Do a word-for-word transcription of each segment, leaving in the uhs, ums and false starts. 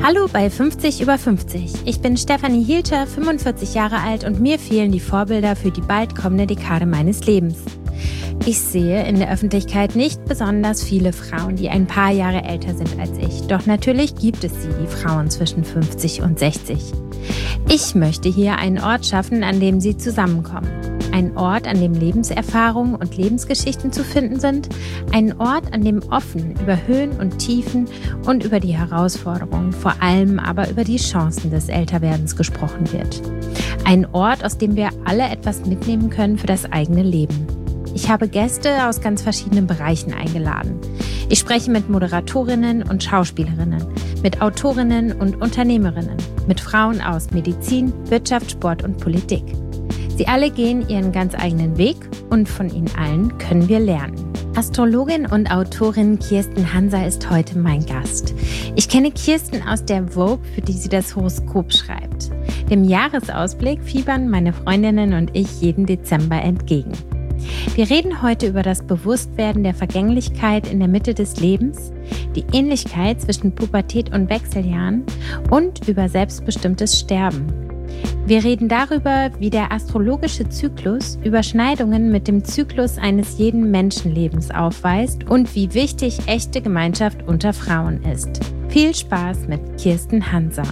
Hallo bei fünfzig über fünfzig. Ich bin Stefanie Hielscher, fünfundvierzig Jahre alt und mir fehlen die Vorbilder für die bald kommende Dekade meines Lebens. Ich sehe in der Öffentlichkeit nicht besonders viele Frauen, die ein paar Jahre älter sind als ich. Doch natürlich gibt es sie, die Frauen zwischen fünfzig und sechzig. Ich möchte hier einen Ort schaffen, an dem sie zusammenkommen. Ein Ort, an dem Lebenserfahrungen und Lebensgeschichten zu finden sind. Ein Ort, an dem offen über Höhen und Tiefen und über die Herausforderungen, vor allem aber über die Chancen des Älterwerdens gesprochen wird. Ein Ort, aus dem wir alle etwas mitnehmen können für das eigene Leben. Ich habe Gäste aus ganz verschiedenen Bereichen eingeladen. Ich spreche mit Moderatorinnen und Schauspielerinnen, mit Autorinnen und Unternehmerinnen, mit Frauen aus Medizin, Wirtschaft, Sport und Politik. Sie alle gehen ihren ganz eigenen Weg und von ihnen allen können wir lernen. Astrologin und Autorin Kirsten Hanser ist heute mein Gast. Ich kenne Kirsten aus der Vogue, für die sie das Horoskop schreibt. Dem Jahresausblick fiebern meine Freundinnen und ich jeden Dezember entgegen. Wir reden heute über das Bewusstwerden der Vergänglichkeit in der Mitte des Lebens, die Ähnlichkeit zwischen Pubertät und Wechseljahren und über selbstbestimmtes Sterben. Wir reden darüber, wie der astrologische Zyklus Überschneidungen mit dem Zyklus eines jeden Menschenlebens aufweist und wie wichtig echte Gemeinschaft unter Frauen ist. Viel Spaß mit Kirsten Hanser.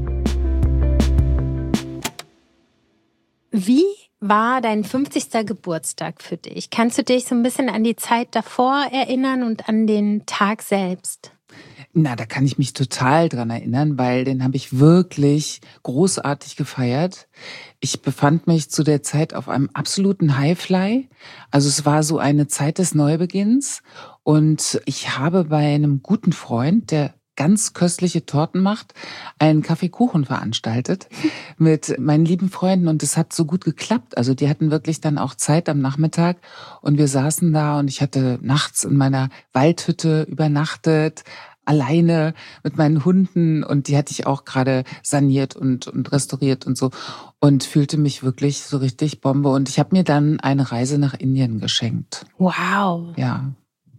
Wie war dein fünfzigster Geburtstag für dich? Kannst du dich so ein bisschen an die Zeit davor erinnern und an den Tag selbst? Na, da kann ich mich total dran erinnern, weil den habe ich wirklich großartig gefeiert. Ich befand mich zu der Zeit auf einem absoluten Highfly. Also es war so eine Zeit des Neubeginns und ich habe bei einem guten Freund, der ganz köstliche Torten macht, einen Kaffeekuchen veranstaltet mit meinen lieben Freunden und es hat so gut geklappt. Also die hatten wirklich dann auch Zeit am Nachmittag und wir saßen da und ich hatte nachts in meiner Waldhütte übernachtet, alleine mit meinen Hunden und die hatte ich auch gerade saniert und, und restauriert und so und fühlte mich wirklich so richtig Bombe und ich habe mir dann eine Reise nach Indien geschenkt. Wow. Ja.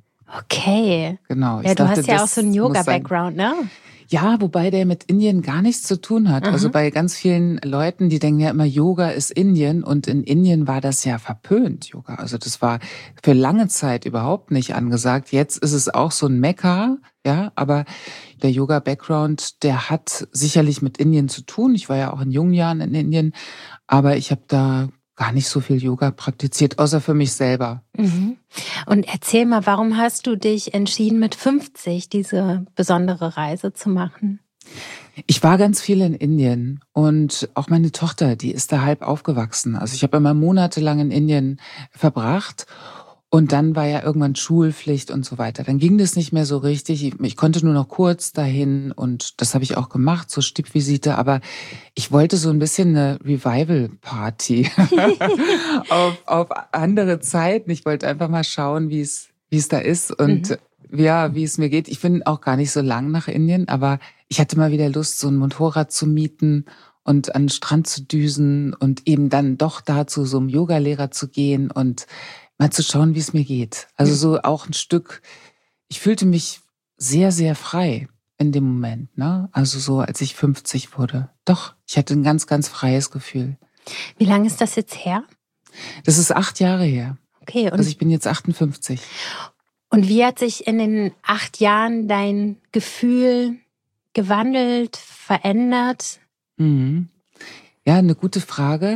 Okay. Genau. Ja, du hast ja auch so einen Yoga-Background, ne? Ja, wobei der mit Indien gar nichts zu tun hat. Mhm. Also bei ganz vielen Leuten, die denken ja immer, Yoga ist Indien und in Indien war das ja verpönt, Yoga. Also das war für lange Zeit überhaupt nicht angesagt. Jetzt ist es auch so ein Mekka, ja, aber der Yoga-Background, der hat sicherlich mit Indien zu tun. Ich war ja auch in jungen Jahren in Indien, aber ich habe da gar nicht so viel Yoga praktiziert, außer für mich selber. Mhm. Und erzähl mal, warum hast du dich entschieden, mit fünfzig diese besondere Reise zu machen? Ich war ganz viel in Indien und auch meine Tochter, die ist da halb aufgewachsen. Also ich habe immer monatelang in Indien verbracht und dann war ja irgendwann Schulpflicht und so weiter. Dann ging das nicht mehr so richtig. Ich, ich konnte nur noch kurz dahin und das habe ich auch gemacht, so Stippvisite. Aber ich wollte so ein bisschen eine Revival-Party auf, auf andere Zeiten. Ich wollte einfach mal schauen, wie es wie es da ist und mhm. ja, wie es mir geht. Ich bin auch gar nicht so lang nach Indien, aber ich hatte mal wieder Lust, so ein Motorrad zu mieten und an den Strand zu düsen und eben dann doch da zu so einem Yogalehrer zu gehen und mal zu schauen, wie es mir geht. Also so auch ein Stück, ich fühlte mich sehr, sehr frei in dem Moment, ne? Also so, als ich fünfzig wurde. Doch, ich hatte ein ganz, ganz freies Gefühl. Wie lange ist das jetzt her? Das ist acht Jahre her. Okay. Und also ich bin jetzt achtundfünfzig. Und wie hat sich in den acht Jahren dein Gefühl gewandelt, verändert? Mhm. Ja, eine gute Frage,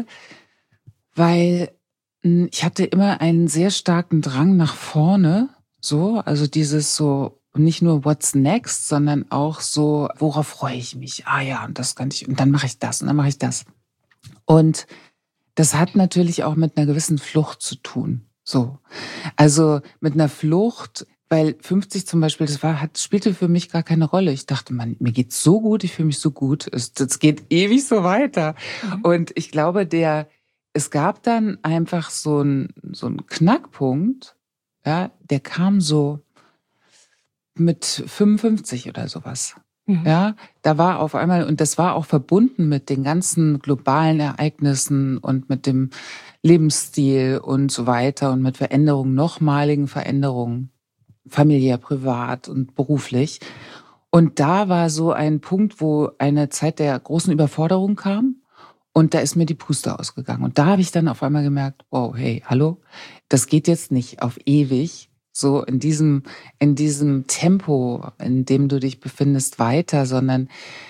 weil ich hatte immer einen sehr starken Drang nach vorne, so, also dieses so, nicht nur what's next, sondern auch so, worauf freue ich mich? Ah ja, und das kann ich, und dann mache ich das und dann mache ich das. Und das hat natürlich auch mit einer gewissen Flucht zu tun, so. Also mit einer Flucht, weil fünfzig zum Beispiel, das war, hat, spielte für mich gar keine Rolle. Ich dachte, man, mir geht's so gut, ich fühle mich so gut, es, das geht ewig so weiter. Mhm. Und ich glaube, der Es gab dann einfach so einen so einen Knackpunkt, ja, der kam so mit fünfundfünfzig oder sowas. Mhm. Ja, da war auf einmal, und das war auch verbunden mit den ganzen globalen Ereignissen und mit dem Lebensstil und so weiter und mit Veränderungen, nochmaligen Veränderungen, familiär, privat und beruflich. Und da war so ein Punkt, wo eine Zeit der großen Überforderung kam und da ist mir die Puste ausgegangen. Und da habe ich dann auf einmal gemerkt, wow, hey, hallo, das geht jetzt nicht auf ewig, so in diesem, in diesem Tempo, in dem du dich befindest, weiter, sondern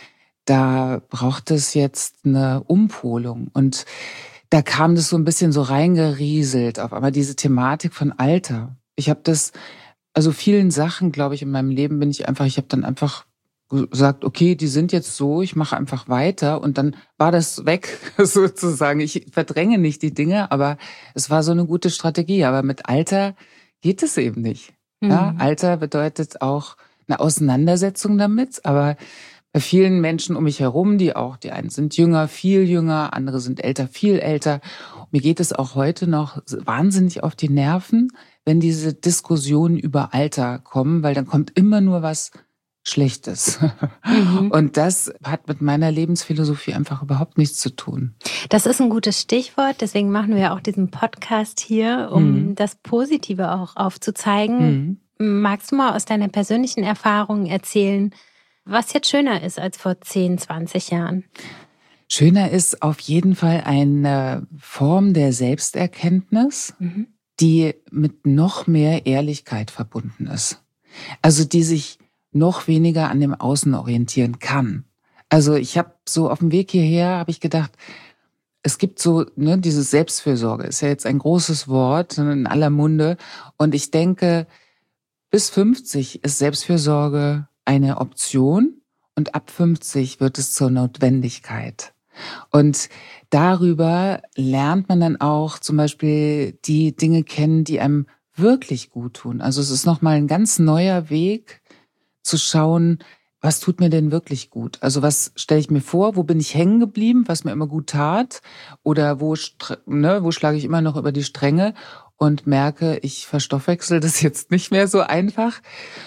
da braucht es jetzt eine Umpolung. Und da kam das so ein bisschen so reingerieselt, auf einmal diese Thematik von Alter. Ich habe das, also vielen Sachen, glaube ich, in meinem Leben bin ich einfach, ich habe dann einfach gesagt, okay, die sind jetzt so, ich mache einfach weiter und dann war das weg, sozusagen. Ich verdränge nicht die Dinge, aber es war so eine gute Strategie. Aber mit Alter geht es eben nicht. Mhm. Ja, Alter bedeutet auch eine Auseinandersetzung damit, aber bei vielen Menschen um mich herum, die auch, die einen sind jünger, viel jünger, andere sind älter, viel älter. Mir geht es auch heute noch wahnsinnig auf die Nerven, wenn diese Diskussionen über Alter kommen, weil dann kommt immer nur was Schlechtes. Mhm. Und das hat mit meiner Lebensphilosophie einfach überhaupt nichts zu tun. Das ist ein gutes Stichwort, deswegen machen wir auch diesen Podcast hier, um mhm. das Positive auch aufzuzeigen. Mhm. Magst du mal aus deiner persönlichen Erfahrung erzählen, was jetzt schöner ist als vor zehn, zwanzig Jahren? Schöner ist auf jeden Fall eine Form der Selbsterkenntnis, mhm. die mit noch mehr Ehrlichkeit verbunden ist. Also die sich noch weniger an dem Außen orientieren kann. Also ich habe so auf dem Weg hierher, habe ich gedacht, es gibt so, ne, diese Selbstfürsorge, ist ja jetzt ein großes Wort in aller Munde. Und ich denke, bis fünfzig ist Selbstfürsorge eine Option und ab fünfzig wird es zur Notwendigkeit. Und darüber lernt man dann auch zum Beispiel die Dinge kennen, die einem wirklich gut tun. Also es ist nochmal ein ganz neuer Weg zu schauen, was tut mir denn wirklich gut? Also was stelle ich mir vor, wo bin ich hängen geblieben, was mir immer gut tat? Oder wo, ne, wo schlage ich immer noch über die Stränge und merke, ich verstoffwechsel das jetzt nicht mehr so einfach.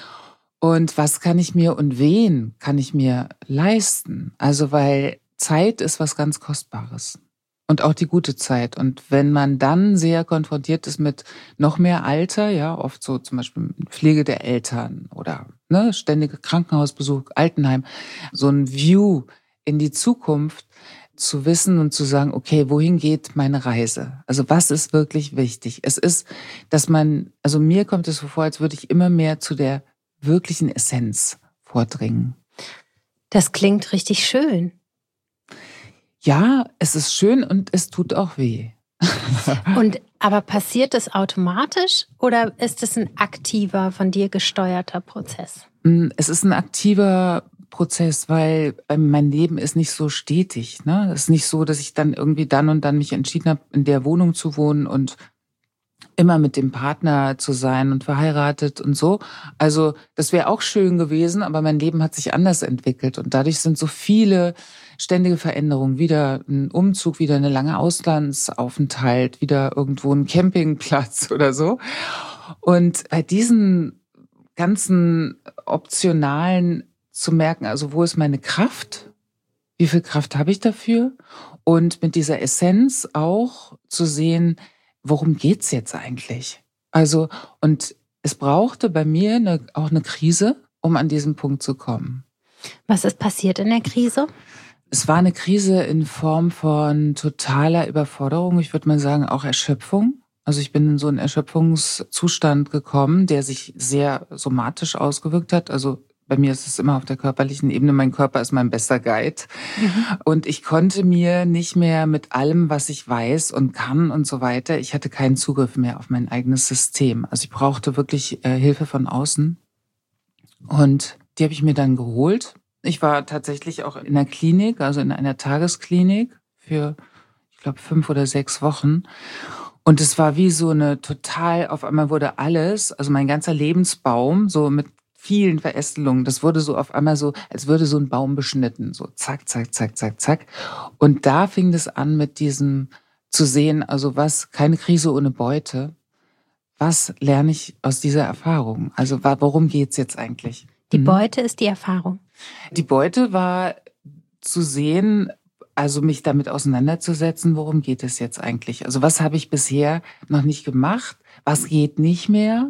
Und was kann ich mir und wen kann ich mir leisten? Also weil Zeit ist was ganz Kostbares. Und auch die gute Zeit. Und wenn man dann sehr konfrontiert ist mit noch mehr Alter, ja, oft so zum Beispiel Pflege der Eltern oder ne, ständige Krankenhausbesuch, Altenheim, so ein View in die Zukunft zu wissen und zu sagen, okay, wohin geht meine Reise? Also was ist wirklich wichtig? Es ist, dass man, also mir kommt es so vor, als würde ich immer mehr zu der wirklichen Essenz vordringen. Das klingt richtig schön. Ja, es ist schön und es tut auch weh. Und aber passiert das automatisch oder ist es ein aktiver, von dir gesteuerter Prozess? Es ist ein aktiver Prozess, weil mein Leben ist nicht so stetig. Ne? Es ist nicht so, dass ich dann irgendwie dann und dann mich entschieden habe, in der Wohnung zu wohnen und immer mit dem Partner zu sein und verheiratet und so. Also das wäre auch schön gewesen, aber mein Leben hat sich anders entwickelt und dadurch sind so viele ständige Veränderungen, wieder ein Umzug, wieder eine lange Auslandsaufenthalt, wieder irgendwo ein Campingplatz oder so. Und bei diesen ganzen optionalen zu merken, also wo ist meine Kraft? Wie viel Kraft habe ich dafür? Und mit dieser Essenz auch zu sehen, worum geht's jetzt eigentlich? Also, und es brauchte bei mir eine, auch eine Krise, um an diesen Punkt zu kommen. Was ist passiert in der Krise? Es war eine Krise in Form von totaler Überforderung, ich würde mal sagen auch Erschöpfung. Also ich bin in so einen Erschöpfungszustand gekommen, der sich sehr somatisch ausgewirkt hat. Also bei mir ist es immer auf der körperlichen Ebene, mein Körper ist mein bester Guide. Mhm. Und ich konnte mir nicht mehr mit allem, was ich weiß und kann und so weiter, ich hatte keinen Zugriff mehr auf mein eigenes System. Also ich brauchte wirklich äh, Hilfe von außen. Und die habe ich mir dann geholt. Ich war tatsächlich auch in der Klinik, also in einer Tagesklinik für, ich glaube, fünf oder sechs Wochen. Und es war wie so eine total, auf einmal wurde alles, also mein ganzer Lebensbaum, so mit vielen Verästelungen, das wurde so auf einmal so, als würde so ein Baum beschnitten, so zack, zack, zack, zack, zack. Und da fing es an mit diesem zu sehen, also was, keine Krise ohne Beute. Was lerne ich aus dieser Erfahrung? Also worum geht's jetzt eigentlich? Die Beute ist die Erfahrung. Die Beute war zu sehen, also mich damit auseinanderzusetzen, worum geht es jetzt eigentlich? Also was habe ich bisher noch nicht gemacht? Was geht nicht mehr?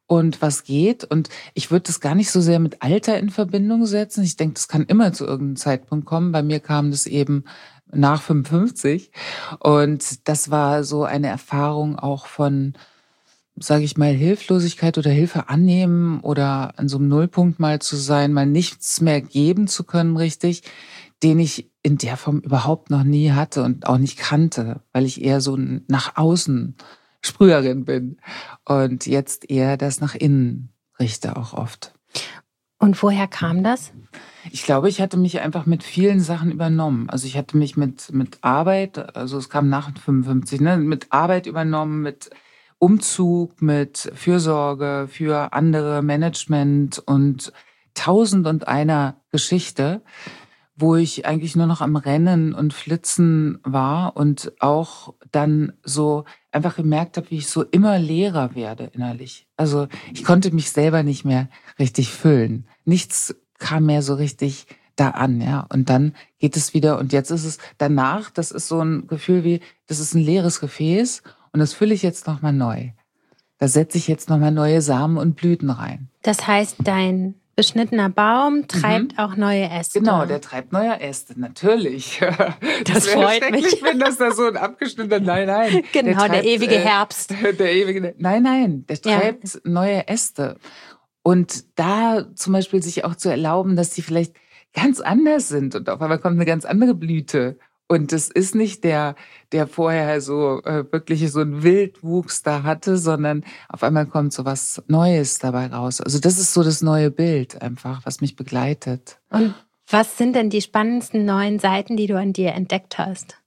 und was geht. Und ich würde das gar nicht so sehr mit Alter in Verbindung setzen. Ich denke, das kann immer zu irgendeinem Zeitpunkt kommen. Bei mir kam das eben nach fünfundfünfzig. Und das war so eine Erfahrung auch von, sage ich mal, Hilflosigkeit oder Hilfe annehmen oder an so einem Nullpunkt mal zu sein, mal nichts mehr geben zu können, richtig, den ich in der Form überhaupt noch nie hatte und auch nicht kannte, weil ich eher so nach außen Sprüherin bin und jetzt eher das nach innen richte auch oft. Und woher kam das? Ich glaube, ich hatte mich einfach mit vielen Sachen übernommen. Also ich hatte mich mit, mit Arbeit, also es kam nach fünfundfünfzig, ne, mit Arbeit übernommen, mit Umzug, mit Fürsorge für andere, Management und tausend und einer Geschichte, wo ich eigentlich nur noch am Rennen und Flitzen war und auch dann so einfach gemerkt habe, wie ich so immer leerer werde innerlich. Also ich konnte mich selber nicht mehr richtig füllen. Nichts kam mehr so richtig da an, ja. Und dann geht es wieder und jetzt ist es danach, das ist so ein Gefühl wie, das ist ein leeres Gefäß und das fülle ich jetzt nochmal neu. Da setze ich jetzt nochmal neue Samen und Blüten rein. Das heißt, dein beschnittener Baum treibt mhm. auch neue Äste. Genau, der treibt neue Äste, natürlich. Das, das freut mich. Wenn das da so ein abgeschnittener, nein, nein. Genau, der, treibt, der ewige Herbst. Äh, der ewige, nein, nein, der treibt ja. neue Äste. Und da zum Beispiel sich auch zu erlauben, dass die vielleicht ganz anders sind und auf einmal kommt eine ganz andere Blüte. Und es ist nicht der, der vorher so äh, wirklich so ein Wildwuchs da hatte, sondern auf einmal kommt so was Neues dabei raus. Also das ist so das neue Bild einfach, was mich begleitet. Und was sind denn die spannendsten neuen Seiten, die du an dir entdeckt hast?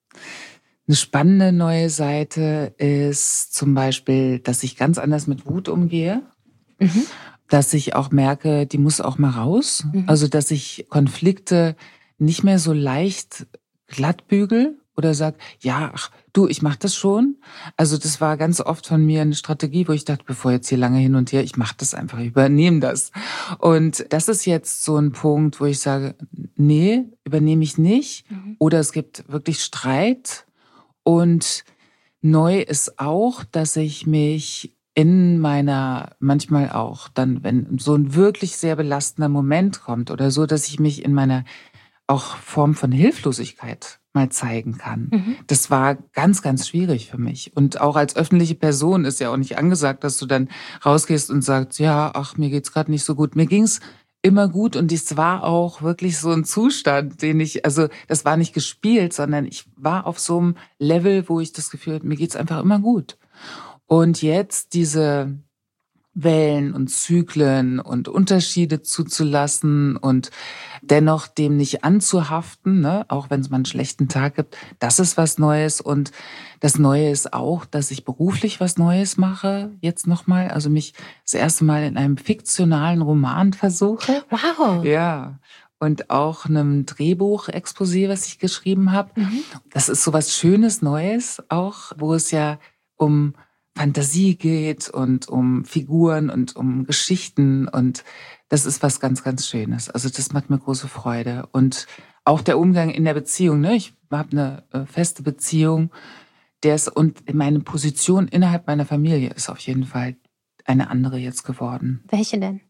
Eine spannende neue Seite ist zum Beispiel, dass ich ganz anders mit Wut umgehe. Mhm. Dass ich auch merke, die muss auch mal raus. Mhm. Also dass ich Konflikte nicht mehr so leicht glattbügel oder sag, ja, ach, du, ich mach das schon. Also das war ganz oft von mir eine Strategie, wo ich dachte, bevor jetzt hier lange hin und her, ich mach das einfach, ich übernehme das. Und das ist jetzt so ein Punkt, wo ich sage, nee, übernehme ich nicht. Mhm. Oder es gibt wirklich Streit. Und neu ist auch, dass ich mich in meiner, manchmal auch dann, wenn so ein wirklich sehr belastender Moment kommt oder so, dass ich mich in meiner auch Form von Hilflosigkeit mal zeigen kann. Mhm. Das war ganz, ganz schwierig für mich. Und auch als öffentliche Person ist ja auch nicht angesagt, dass du dann rausgehst und sagst, ja, ach, mir geht's gerade nicht so gut. Mir ging's immer gut und es war auch wirklich so ein Zustand, den ich, also das war nicht gespielt, sondern ich war auf so einem Level, wo ich das Gefühl hatte, mir geht's einfach immer gut. Und jetzt diese Wellen und Zyklen und Unterschiede zuzulassen und dennoch dem nicht anzuhaften, ne, auch wenn es mal einen schlechten Tag gibt, das ist was Neues. Und das Neue ist auch, dass ich beruflich was Neues mache, jetzt nochmal, also mich das erste Mal in einem fiktionalen Roman versuche. Wow! Ja. Und auch einem Drehbuch-Exposé, was ich geschrieben habe. Mhm. Das ist so was Schönes, Neues auch, wo es ja um Fantasie geht und um Figuren und um Geschichten und das ist was ganz, ganz Schönes. Also das macht mir große Freude. Und auch der Umgang in der Beziehung, ne? Ich habe eine feste Beziehung, der ist, und meine Position innerhalb meiner Familie ist auf jeden Fall eine andere jetzt geworden. Welche denn?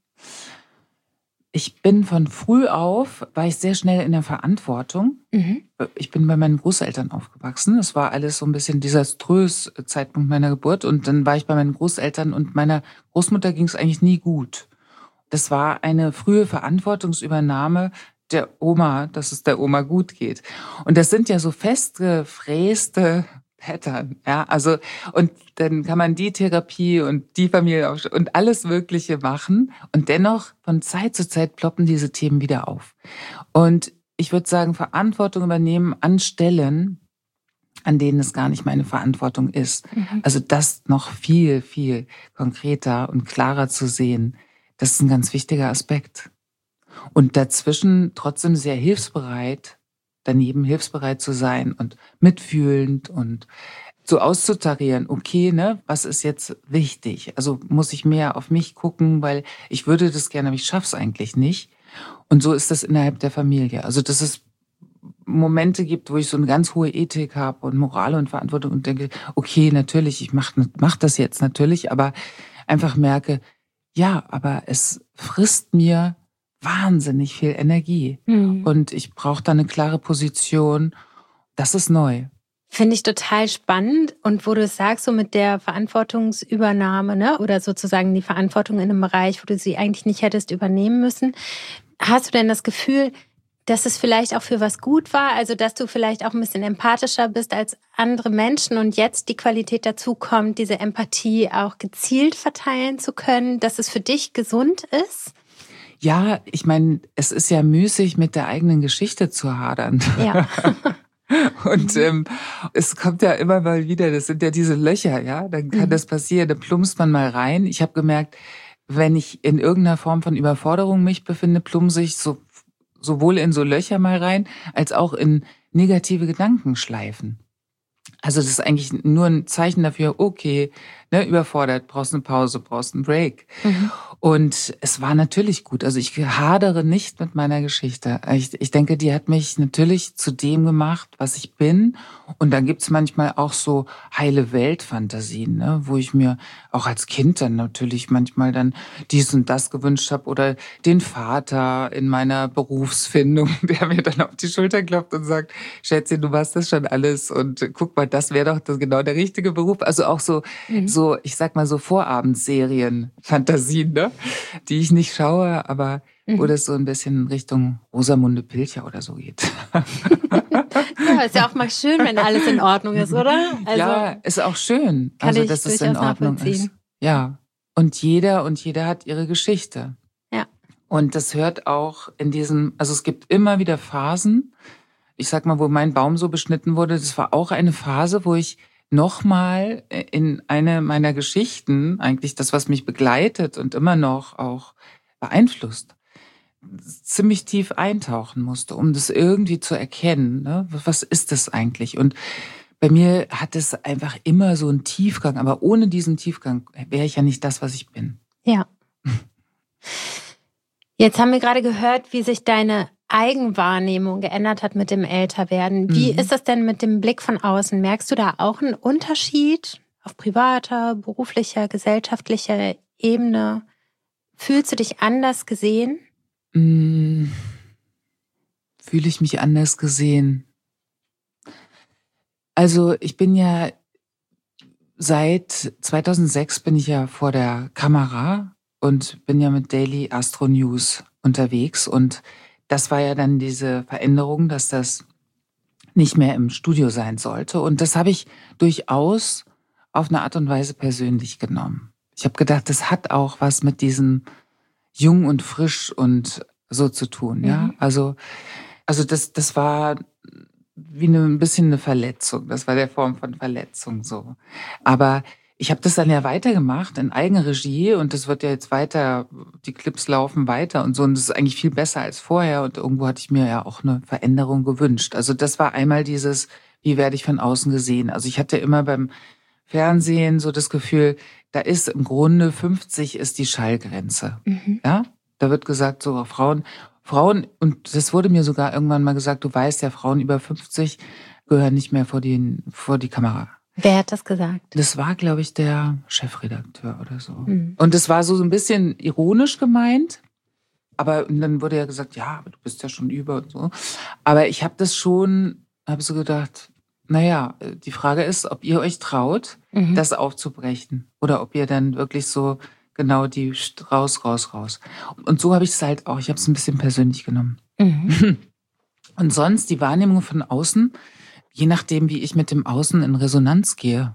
Ich bin von früh auf, war ich sehr schnell in der Verantwortung. Mhm. Ich bin bei meinen Großeltern aufgewachsen. Es war alles so ein bisschen desaströs, Zeitpunkt meiner Geburt. Und dann war ich bei meinen Großeltern und meiner Großmutter ging es eigentlich nie gut. Das war eine frühe Verantwortungsübernahme der Oma, dass es der Oma gut geht. Und das sind ja so festgefräste Pattern, ja, also, und dann kann man die Therapie und die Familie und alles Mögliche machen und dennoch von Zeit zu Zeit ploppen diese Themen wieder auf. Und ich würde sagen, Verantwortung übernehmen an Stellen, an denen es gar nicht meine Verantwortung ist. Mhm. Also das noch viel, viel konkreter und klarer zu sehen, das ist ein ganz wichtiger Aspekt. Und dazwischen trotzdem sehr hilfsbereit, daneben hilfsbereit zu sein und mitfühlend und so auszutarieren, okay, ne, was ist jetzt wichtig? Also muss ich mehr auf mich gucken, weil ich würde das gerne, aber ich schaff's eigentlich nicht. Und so ist das innerhalb der Familie. Also dass es Momente gibt, wo ich so eine ganz hohe Ethik habe und Moral und Verantwortung und denke, okay, natürlich, ich mach, mach das jetzt natürlich, aber einfach merke, ja, aber es frisst mir wahnsinnig viel Energie. Mhm. Und ich brauche da eine klare Position. Das ist neu. Finde ich total spannend. Und wo du es sagst, so mit der Verantwortungsübernahme, ne, oder sozusagen die Verantwortung in einem Bereich, wo du sie eigentlich nicht hättest übernehmen müssen. Hast du denn das Gefühl, dass es vielleicht auch für was gut war? Also, dass du vielleicht auch ein bisschen empathischer bist als andere Menschen und jetzt die Qualität dazu kommt, diese Empathie auch gezielt verteilen zu können, dass es für dich gesund ist? Ja, ich meine, es ist ja müßig, mit der eigenen Geschichte zu hadern. Ja. Und ähm, es kommt ja immer mal wieder, das sind ja diese Löcher, ja, dann kann mhm. das passieren, dann plumpst man mal rein. Ich habe gemerkt, wenn ich in irgendeiner Form von Überforderung mich befinde, plumpse ich so, sowohl in so Löcher mal rein, als auch in negative Gedankenschleifen. Also das ist eigentlich nur ein Zeichen dafür, okay, ne, überfordert, brauchst eine Pause, brauchst einen Break. Mhm. Und es war natürlich gut. Also ich hadere nicht mit meiner Geschichte. Ich, ich denke, die hat mich natürlich zu dem gemacht, was ich bin. Und dann gibt's manchmal auch so heile Weltfantasien, ne, wo ich mir auch als Kind dann natürlich manchmal dann dies und das gewünscht habe oder den Vater in meiner Berufsfindung, der mir dann auf die Schulter klopft und sagt, Schätzchen, du machst das schon alles und guck mal, das wäre doch das, genau der richtige Beruf. Also auch so, mhm. so, ich sag mal so Vorabendserien, Fantasien, ne? Die ich nicht schaue, aber mhm. wo das so ein bisschen Richtung Rosamunde Pilcher oder so geht. Ja, ist ja auch mal schön, wenn alles in Ordnung ist, oder? Also, ja, ist auch schön, also dass es in Ordnung ist. Ja, und jeder und jeder hat ihre Geschichte. Ja. Und das hört auch in diesem, also es gibt immer wieder Phasen, ich sag mal, wo mein Baum so beschnitten wurde, das war auch eine Phase, wo ich nochmal in eine meiner Geschichten, eigentlich das, was mich begleitet und immer noch auch beeinflusst, ziemlich tief eintauchen musste, um das irgendwie zu erkennen. Ne? Was ist das eigentlich? Und bei mir hat es einfach immer so einen Tiefgang, aber ohne diesen Tiefgang wäre ich ja nicht das, was ich bin. Ja. Jetzt haben wir gerade gehört, wie sich deine Eigenwahrnehmung geändert hat mit dem Älterwerden. Wie mhm. ist das denn mit dem Blick von außen? Merkst du da auch einen Unterschied auf privater, beruflicher, gesellschaftlicher Ebene? Fühlst du dich anders gesehen? Mhm. Fühle ich mich anders gesehen? Also ich bin ja seit zweitausendsechs bin ich ja vor der Kamera und bin ja mit Daily Astro News unterwegs und das war ja dann diese Veränderung, dass das nicht mehr im Studio sein sollte. Und das habe ich durchaus auf eine Art und Weise persönlich genommen. Ich habe gedacht, das hat auch was mit diesem jung und frisch und so zu tun. Ja, mhm. also also das das war wie eine, ein bisschen eine Verletzung. Das war der Form von Verletzung so. Aber ich habe das dann ja weitergemacht in Eigenregie und das wird ja jetzt weiter, die Clips laufen weiter und so und das ist eigentlich viel besser als vorher und irgendwo hatte ich mir ja auch eine Veränderung gewünscht. Also das war einmal dieses, wie werde ich von außen gesehen? Also ich hatte immer beim Fernsehen so das Gefühl, da ist im Grunde fünfzig ist die Schallgrenze. Mhm. Ja, da wird gesagt, so Frauen, Frauen, und das wurde mir sogar irgendwann mal gesagt, du weißt ja, Frauen über fünfzig gehören nicht mehr vor die, vor die Kamera. Wer hat das gesagt? Das war, glaube ich, der Chefredakteur oder so. Mhm. Und das war so ein bisschen ironisch gemeint. Aber dann wurde ja gesagt, ja, aber du bist ja schon über und so. Aber ich habe das schon, habe so gedacht, naja, die Frage ist, ob ihr euch traut, mhm. das aufzubrechen. Oder ob ihr dann wirklich so genau die raus, raus, raus. Und so habe ich es halt auch, ich habe es ein bisschen persönlich genommen. Mhm. Und sonst die Wahrnehmung von außen, je nachdem, wie ich mit dem Außen in Resonanz gehe.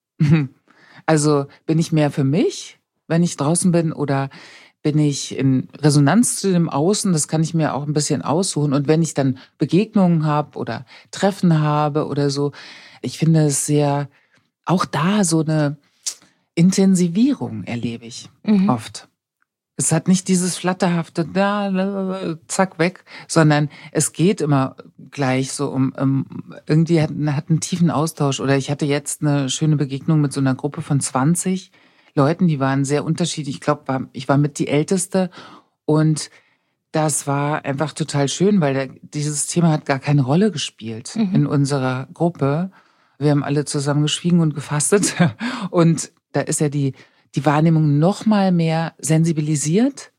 Also bin ich mehr für mich, wenn ich draußen bin, oder bin ich in Resonanz zu dem Außen? Das kann ich mir auch ein bisschen aussuchen. Und wenn ich dann Begegnungen habe oder Treffen habe oder so, ich finde es sehr, auch da so eine Intensivierung erlebe ich mhm. oft. Es hat nicht dieses flatterhafte, da, zack, weg, sondern es geht immer gleich so um, um irgendwie hat, hat einen tiefen Austausch. Oder ich hatte jetzt eine schöne Begegnung mit so einer Gruppe von zwanzig Leuten, die waren sehr unterschiedlich. Ich glaube, ich war mit die Älteste und das war einfach total schön, weil der, dieses Thema hat gar keine Rolle gespielt mhm. in unserer Gruppe. Wir haben alle zusammen geschwiegen und gefastet und da ist ja die die Wahrnehmung noch mal mehr sensibilisiert.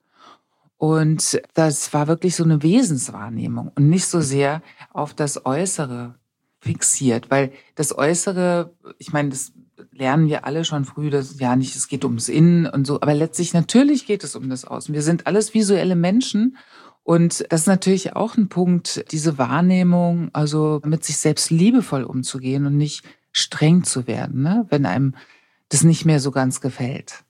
Und das war wirklich so eine Wesenswahrnehmung und nicht so sehr auf das Äußere fixiert. Weil das Äußere, ich meine, das lernen wir alle schon früh, dass ja nicht, es geht ums Innen und so. Aber letztlich, natürlich geht es um das Außen. Wir sind alles visuelle Menschen. Und das ist natürlich auch ein Punkt, diese Wahrnehmung, also mit sich selbst liebevoll umzugehen und nicht streng zu werden, ne? Wenn einem das nicht mehr so ganz gefällt,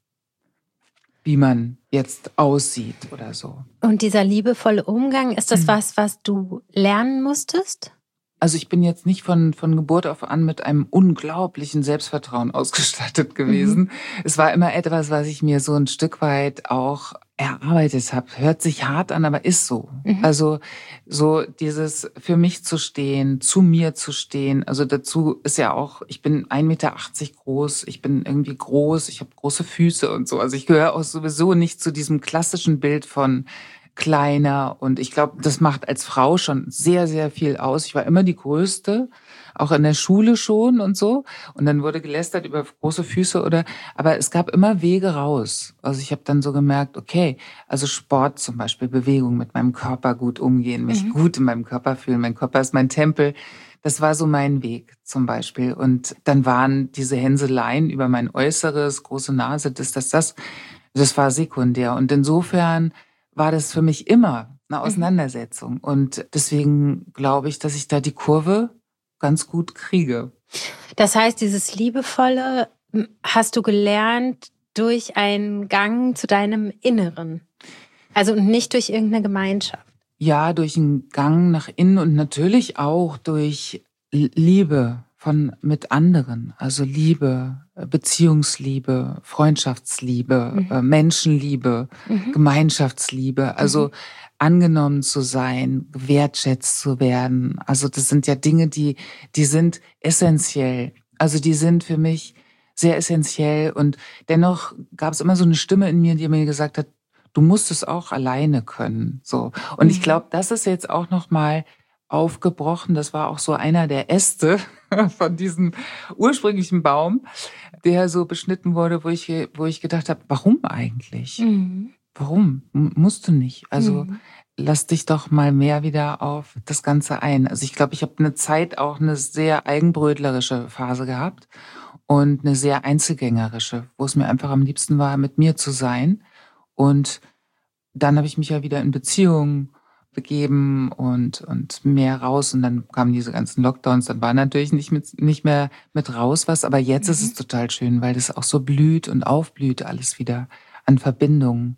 wie man jetzt aussieht oder so. Und dieser liebevolle Umgang, ist das was, was du lernen musstest? Also ich bin jetzt nicht von, von Geburt auf an mit einem unglaublichen Selbstvertrauen ausgestattet gewesen. Mhm. Es war immer etwas, was ich mir so ein Stück weit auch erarbeitet habe. Hört sich hart an, aber ist so. Mhm. Also so dieses für mich zu stehen, zu mir zu stehen. Also dazu ist ja auch, ich bin ein Meter achtzig groß, ich bin irgendwie groß, ich habe große Füße und so. Also ich gehöre auch sowieso nicht zu diesem klassischen Bild von kleiner, und ich glaube, das macht als Frau schon sehr, sehr viel aus. Ich war immer die Größte, auch in der Schule schon und so. Und dann wurde gelästert über große Füße oder, aber es gab immer Wege raus. Also ich habe dann so gemerkt, okay, also Sport zum Beispiel, Bewegung, mit meinem Körper gut umgehen, mich mhm. gut in meinem Körper fühlen. Mein Körper ist mein Tempel. Das war so mein Weg zum Beispiel. Und dann waren diese Hänseleien über mein Äußeres, große Nase, das, das, das, das war sekundär. Und insofern war das für mich immer eine Auseinandersetzung. Mhm. Und deswegen glaube ich, dass ich da die Kurve ganz gut kriege. Das heißt, dieses Liebevolle hast du gelernt durch einen Gang zu deinem Inneren. Also nicht durch irgendeine Gemeinschaft. Ja, durch einen Gang nach innen und natürlich auch durch Liebe von mit anderen. Also Liebe, Beziehungsliebe, Freundschaftsliebe, mhm. äh, Menschenliebe, mhm. Gemeinschaftsliebe. Also mhm. angenommen zu sein, wertschätzt zu werden. Also das sind ja Dinge, die, die sind essentiell. Also die sind für mich sehr essentiell. Und dennoch gab es immer so eine Stimme in mir, die mir gesagt hat, du musst es auch alleine können. So. Und mhm. ich glaube, das ist jetzt auch noch mal aufgebrochen. Das war auch so einer der Äste von diesem ursprünglichen Baum, der so beschnitten wurde, wo ich, wo ich gedacht habe, warum eigentlich? Mhm. Warum? M- musst du nicht. Also mhm. lass dich doch mal mehr wieder auf das Ganze ein. Also ich glaube, ich habe eine Zeit auch eine sehr eigenbrötlerische Phase gehabt und eine sehr einzelgängerische, wo es mir einfach am liebsten war, mit mir zu sein. Und dann habe ich mich ja wieder in Beziehungen begeben und, und mehr raus. Und dann kamen diese ganzen Lockdowns. Dann war natürlich nicht, mit, nicht mehr mit raus was. Aber jetzt mhm. ist es total schön, weil das auch so blüht und aufblüht alles wieder an Verbindungen.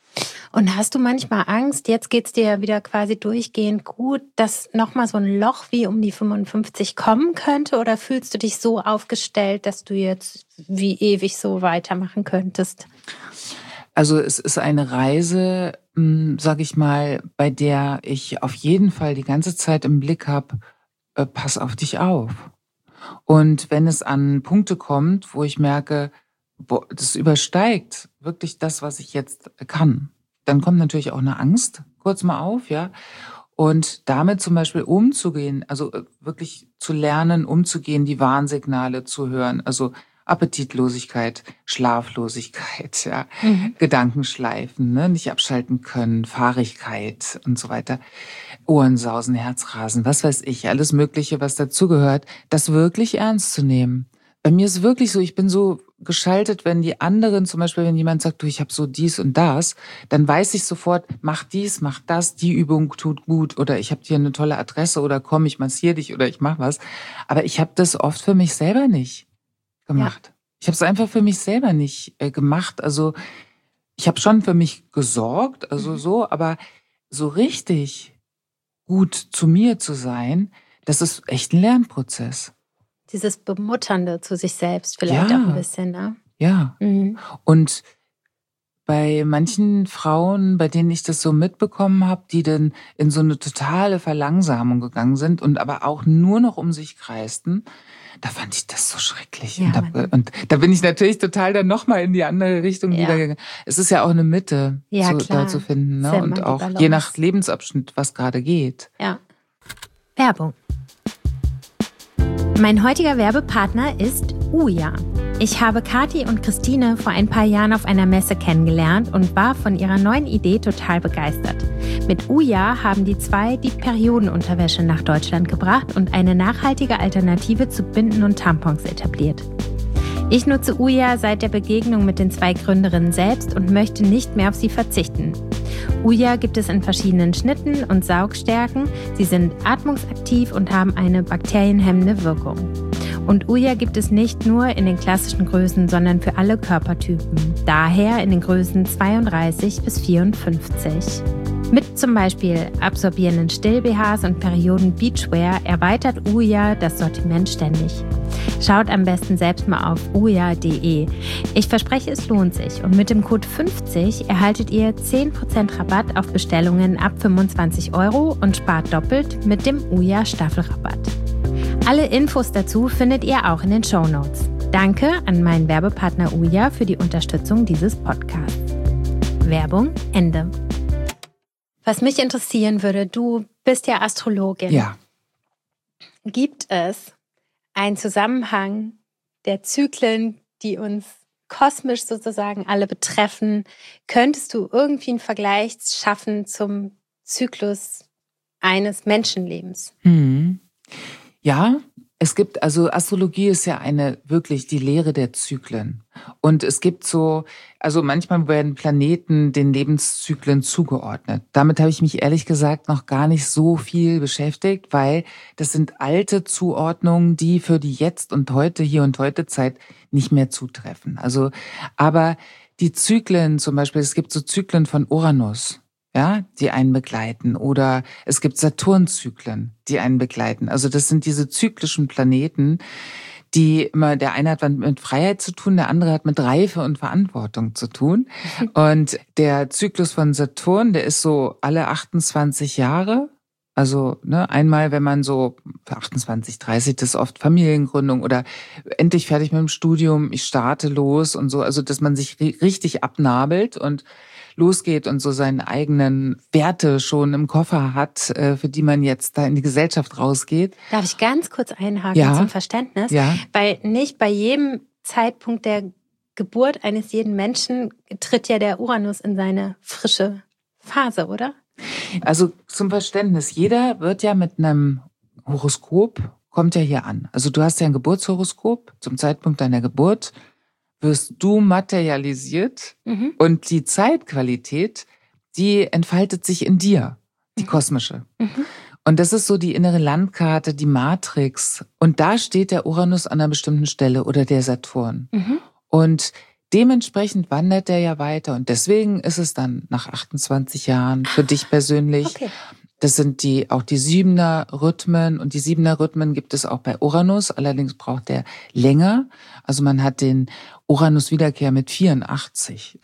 Und hast du manchmal Angst, jetzt geht's dir ja wieder quasi durchgehend gut, dass nochmal so ein Loch wie um die fünfundfünfzig kommen könnte? Oder fühlst du dich so aufgestellt, dass du jetzt wie ewig so weitermachen könntest? Also es ist eine Reise, sag ich mal, bei der ich auf jeden Fall die ganze Zeit im Blick habe, äh, pass auf dich auf. Und wenn es an Punkte kommt, wo ich merke, boah, das übersteigt wirklich das, was ich jetzt kann, dann kommt natürlich auch eine Angst kurz mal auf, ja. Und damit zum Beispiel umzugehen, also wirklich zu lernen, umzugehen, die Warnsignale zu hören, also Appetitlosigkeit, Schlaflosigkeit, ja, mhm. Gedankenschleifen, ne, nicht abschalten können, Fahrigkeit und so weiter, Ohrensausen, Herzrasen, was weiß ich, alles Mögliche, was dazugehört, das wirklich ernst zu nehmen. Bei mir ist wirklich so, ich bin so geschaltet, wenn die anderen, zum Beispiel, wenn jemand sagt, du, ich habe so dies und das, dann weiß ich sofort, mach dies, mach das, die Übung tut gut oder ich habe dir eine tolle Adresse oder komm, ich massiere dich oder ich mach was. Aber ich habe das oft für mich selber nicht gemacht. Ja. Ich habe es einfach für mich selber nicht äh, gemacht. Also ich habe schon für mich gesorgt, also mhm. so, aber so richtig gut zu mir zu sein, das ist echt ein Lernprozess. Dieses Bemutternde zu sich selbst vielleicht ja. auch ein bisschen, ne? Ja. Mhm. Und bei manchen Frauen, bei denen ich das so mitbekommen habe, die dann in so eine totale Verlangsamung gegangen sind und aber auch nur noch um sich kreisten, da fand ich das so schrecklich. Ja, und, da, und da bin ich natürlich total dann nochmal in die andere Richtung ja. wieder gegangen. Es ist ja auch eine Mitte ja, zu, da zu finden. Ne? Und auch je nach Lebensabschnitt, was gerade geht. Ja. Werbung. Mein heutiger Werbepartner ist Ouya. Ich habe Kathi und Christine vor ein paar Jahren auf einer Messe kennengelernt und war von ihrer neuen Idee total begeistert. Mit Ouya haben die zwei die Periodenunterwäsche nach Deutschland gebracht und eine nachhaltige Alternative zu Binden und Tampons etabliert. Ich nutze Ouya seit der Begegnung mit den zwei Gründerinnen selbst und möchte nicht mehr auf sie verzichten. Ouya gibt es in verschiedenen Schnitten und Saugstärken. Sie sind atmungsaktiv und haben eine bakterienhemmende Wirkung. Und Ouya gibt es nicht nur in den klassischen Größen, sondern für alle Körpertypen. Daher in den Größen zweiunddreißig bis vierundfünfzig. Mit zum Beispiel absorbierenden Still-B Hs und Perioden-Beachwear erweitert Ouya das Sortiment ständig. Schaut am besten selbst mal auf ouya punkt de. Ich verspreche, es lohnt sich. Und mit dem Code fünfzig erhaltet ihr zehn Prozent Rabatt auf Bestellungen ab fünfundzwanzig Euro und spart doppelt mit dem Ouya Staffelrabatt. Alle Infos dazu findet ihr auch in den Shownotes. Danke an meinen Werbepartner Ouya für die Unterstützung dieses Podcasts. Werbung Ende. Was mich interessieren würde, du bist ja Astrologin. Ja. Gibt es einen Zusammenhang der Zyklen, die uns kosmisch sozusagen alle betreffen? Könntest du irgendwie einen Vergleich schaffen zum Zyklus eines Menschenlebens? Hm. Ja, es gibt, also Astrologie ist ja eine wirklich die Lehre der Zyklen. Und es gibt so, also manchmal werden Planeten den Lebenszyklen zugeordnet. Damit habe ich mich ehrlich gesagt noch gar nicht so viel beschäftigt, weil das sind alte Zuordnungen, die für die Jetzt und Heute, Hier und Heute Zeit nicht mehr zutreffen. Also, aber die Zyklen zum Beispiel, es gibt so Zyklen von Uranus, ja, die einen begleiten. Oder es gibt Saturnzyklen, die einen begleiten. Also das sind diese zyklischen Planeten, die immer, der eine hat mit Freiheit zu tun, der andere hat mit Reife und Verantwortung zu tun. Und der Zyklus von Saturn, der ist so alle achtundzwanzig Jahre. Also ne, einmal, wenn man so achtundzwanzig, dreißig, das ist oft Familiengründung oder endlich fertig mit dem Studium, ich starte los und so. Also dass man sich richtig abnabelt und losgeht und so seine eigenen Werte schon im Koffer hat, für die man jetzt da in die Gesellschaft rausgeht. Darf ich ganz kurz einhaken ja. zum Verständnis? Ja. Weil nicht bei jedem Zeitpunkt der Geburt eines jeden Menschen tritt ja der Uranus in seine frische Phase, oder? Also zum Verständnis, jeder wird ja mit einem Horoskop, kommt ja hier an. Also du hast ja ein Geburtshoroskop zum Zeitpunkt deiner Geburt, wirst du materialisiert mhm. und die Zeitqualität, die entfaltet sich in dir, die kosmische. Mhm. Und das ist so die innere Landkarte, die Matrix. Und da steht der Uranus an einer bestimmten Stelle oder der Saturn. Mhm. Und dementsprechend wandert er ja weiter. Und deswegen ist es dann nach achtundzwanzig Jahren für dich persönlich. Okay. Das sind die auch die Siebener-Rhythmen. Und die Siebener-Rhythmen gibt es auch bei Uranus. Allerdings braucht der länger. Also man hat den Uranus-Wiederkehr mit vierundachtzig.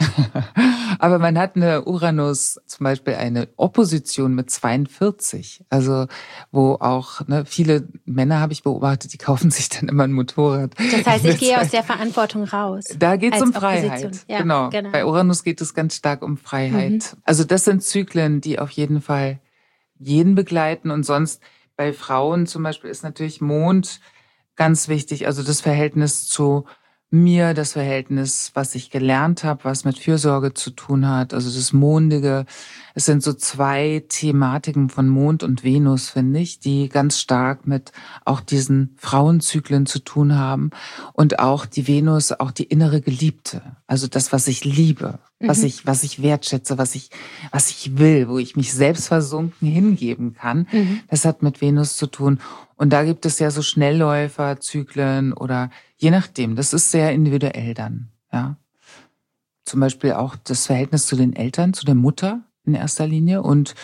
Aber man hat eine Uranus, zum Beispiel eine Opposition mit zweiundvierzig. Also wo auch ne, viele Männer, habe ich beobachtet, die kaufen sich dann immer ein Motorrad. Das heißt, ich gehe aus der Verantwortung raus. Da geht es um Freiheit. Ja, genau. genau. Bei Uranus geht es ganz stark um Freiheit. Mhm. Also das sind Zyklen, die auf jeden Fall jeden begleiten. Und sonst bei Frauen zum Beispiel ist natürlich Mond ganz wichtig. Also das Verhältnis zu mir, das Verhältnis, was ich gelernt habe, was mit Fürsorge zu tun hat, also das Mondige. Es sind so zwei Thematiken von Mond und Venus, finde ich, die ganz stark mit auch diesen Frauenzyklen zu tun haben. Und auch die Venus, auch die innere Geliebte. Also das, was ich liebe, mhm. was ich, was ich wertschätze, was ich, was ich will, wo ich mich selbstversunken hingeben kann. Mhm. Das hat mit Venus zu tun. Und da gibt es ja so Schnellläuferzyklen oder je nachdem. Das ist sehr individuell dann, ja. Zum Beispiel auch das Verhältnis zu den Eltern, zu der Mutter in erster Linie und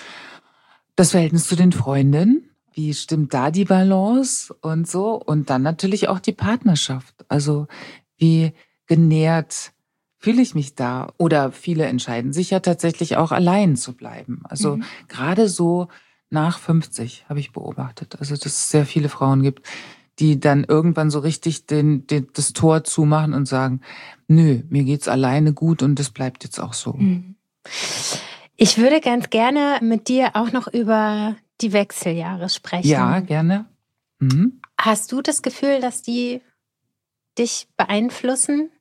das Verhältnis zu den Freundinnen. Wie stimmt da die Balance und so? Und dann natürlich auch die Partnerschaft. Also wie genährt fühle ich mich da? Oder viele entscheiden sich ja tatsächlich auch allein zu bleiben. Also mhm. gerade so nach fünfzig habe ich beobachtet. Also dass es sehr viele Frauen gibt, die dann irgendwann so richtig den, den, das Tor zumachen und sagen, nö, mir geht's alleine gut und das bleibt jetzt auch so. Ich würde ganz gerne mit dir auch noch über die Wechseljahre sprechen. Ja, gerne. Mhm. Hast du das Gefühl, dass die dich beeinflussen?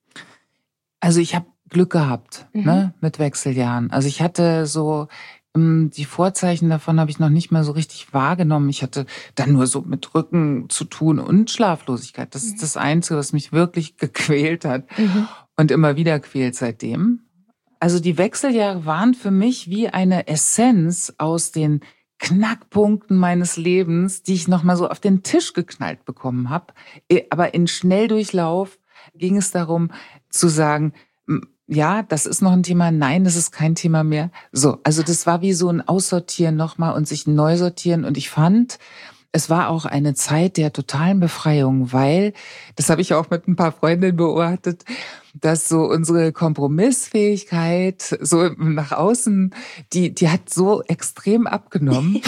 Also ich habe Glück gehabt, Mhm. ne, mit Wechseljahren. Also ich hatte so ähm, die Vorzeichen davon habe ich noch nicht mal so richtig wahrgenommen. Ich hatte dann nur so mit Rücken zu tun und Schlaflosigkeit. Das ist Mhm. das Einzige, was mich wirklich gequält hat Mhm. und immer wieder quält seitdem. Also die Wechseljahre waren für mich wie eine Essenz aus den Knackpunkten meines Lebens, die ich noch mal so auf den Tisch geknallt bekommen habe. Äh, Aber in Schnelldurchlauf ging es darum zu sagen, m, ja, das ist noch ein Thema, nein, das ist kein Thema mehr. So, also das war wie so ein Aussortieren nochmal und sich neu sortieren. Und ich fand, es war auch eine Zeit der totalen Befreiung, weil, das habe ich auch mit ein paar Freundinnen beobachtet, dass so unsere Kompromissfähigkeit so nach außen, die, die hat so extrem abgenommen.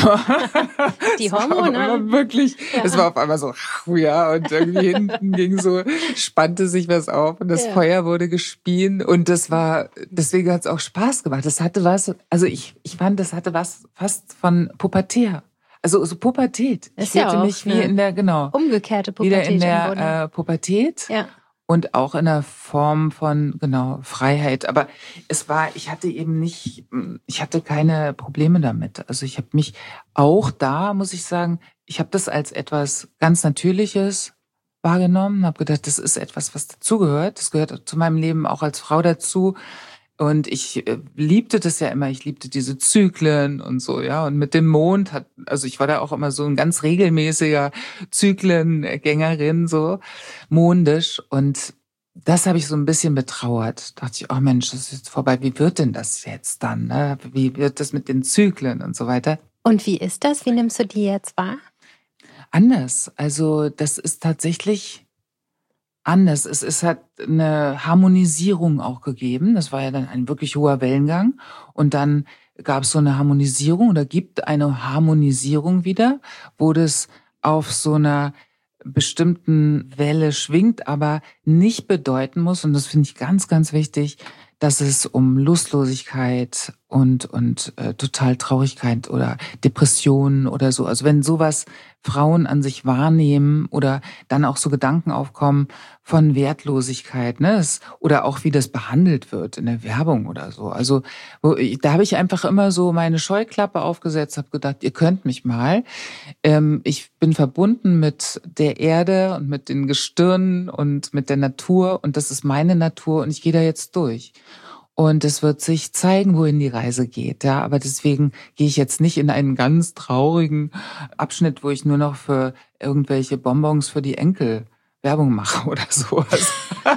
Die Es war auf Hormone. einmal wirklich, Ja. es war auf einmal so, ja, und irgendwie hinten ging so, spannte sich was auf und das Ja. Feuer wurde gespien und das war, deswegen hat es auch Spaß gemacht. Das hatte was, also ich, ich fand, das hatte was fast von Pubertär. Also so Pubertät. Ich Ist ja fühlte auch mich wie eine in der, genau, Umgekehrte wieder Pubertät in im Grunde. der äh, Pubertät. Ja. Und auch in einer Form von, genau, Freiheit. Aber es war, ich hatte eben nicht, ich hatte keine Probleme damit. Also ich habe mich auch da, muss ich sagen, ich habe das als etwas ganz Natürliches wahrgenommen, habe gedacht, das ist etwas, was dazugehört. Das gehört zu meinem Leben auch als Frau dazu. Und ich äh, liebte das ja immer, ich liebte diese Zyklen und so, ja. Und mit dem Mond hat, also ich war da auch immer so ein ganz regelmäßiger Zyklengängerin, so mondisch. Und das habe ich so ein bisschen betrauert. Da dachte ich, oh Mensch, das ist jetzt vorbei. Wie wird denn das jetzt dann? Ne? Wie wird das mit den Zyklen und so weiter? Und wie ist das? Wie nimmst du die jetzt wahr? Anders. Also das ist tatsächlich anders. Es, es hat eine Harmonisierung auch gegeben. Das war ja dann ein wirklich hoher Wellengang. Und dann gab es so eine Harmonisierung oder gibt eine Harmonisierung wieder, wo das auf so einer bestimmten Welle schwingt, aber nicht bedeuten muss, und das finde ich ganz, ganz wichtig, dass es um Lustlosigkeit und, und äh, total Traurigkeit oder Depressionen oder so, also wenn sowas Frauen an sich wahrnehmen oder dann auch so Gedanken aufkommen von Wertlosigkeit, ne, es, oder auch wie das behandelt wird in der Werbung oder so. Also wo, da habe ich einfach immer so meine Scheuklappe aufgesetzt, habe gedacht, ihr könnt mich mal. Ähm, ich bin verbunden mit der Erde und mit den Gestirnen und mit der Natur und das ist meine Natur und ich gehe da jetzt durch. Und es wird sich zeigen, wohin die Reise geht. Ja, aber deswegen gehe ich jetzt nicht in einen ganz traurigen Abschnitt, wo ich nur noch für irgendwelche Bonbons für die Enkel Werbung mache oder sowas.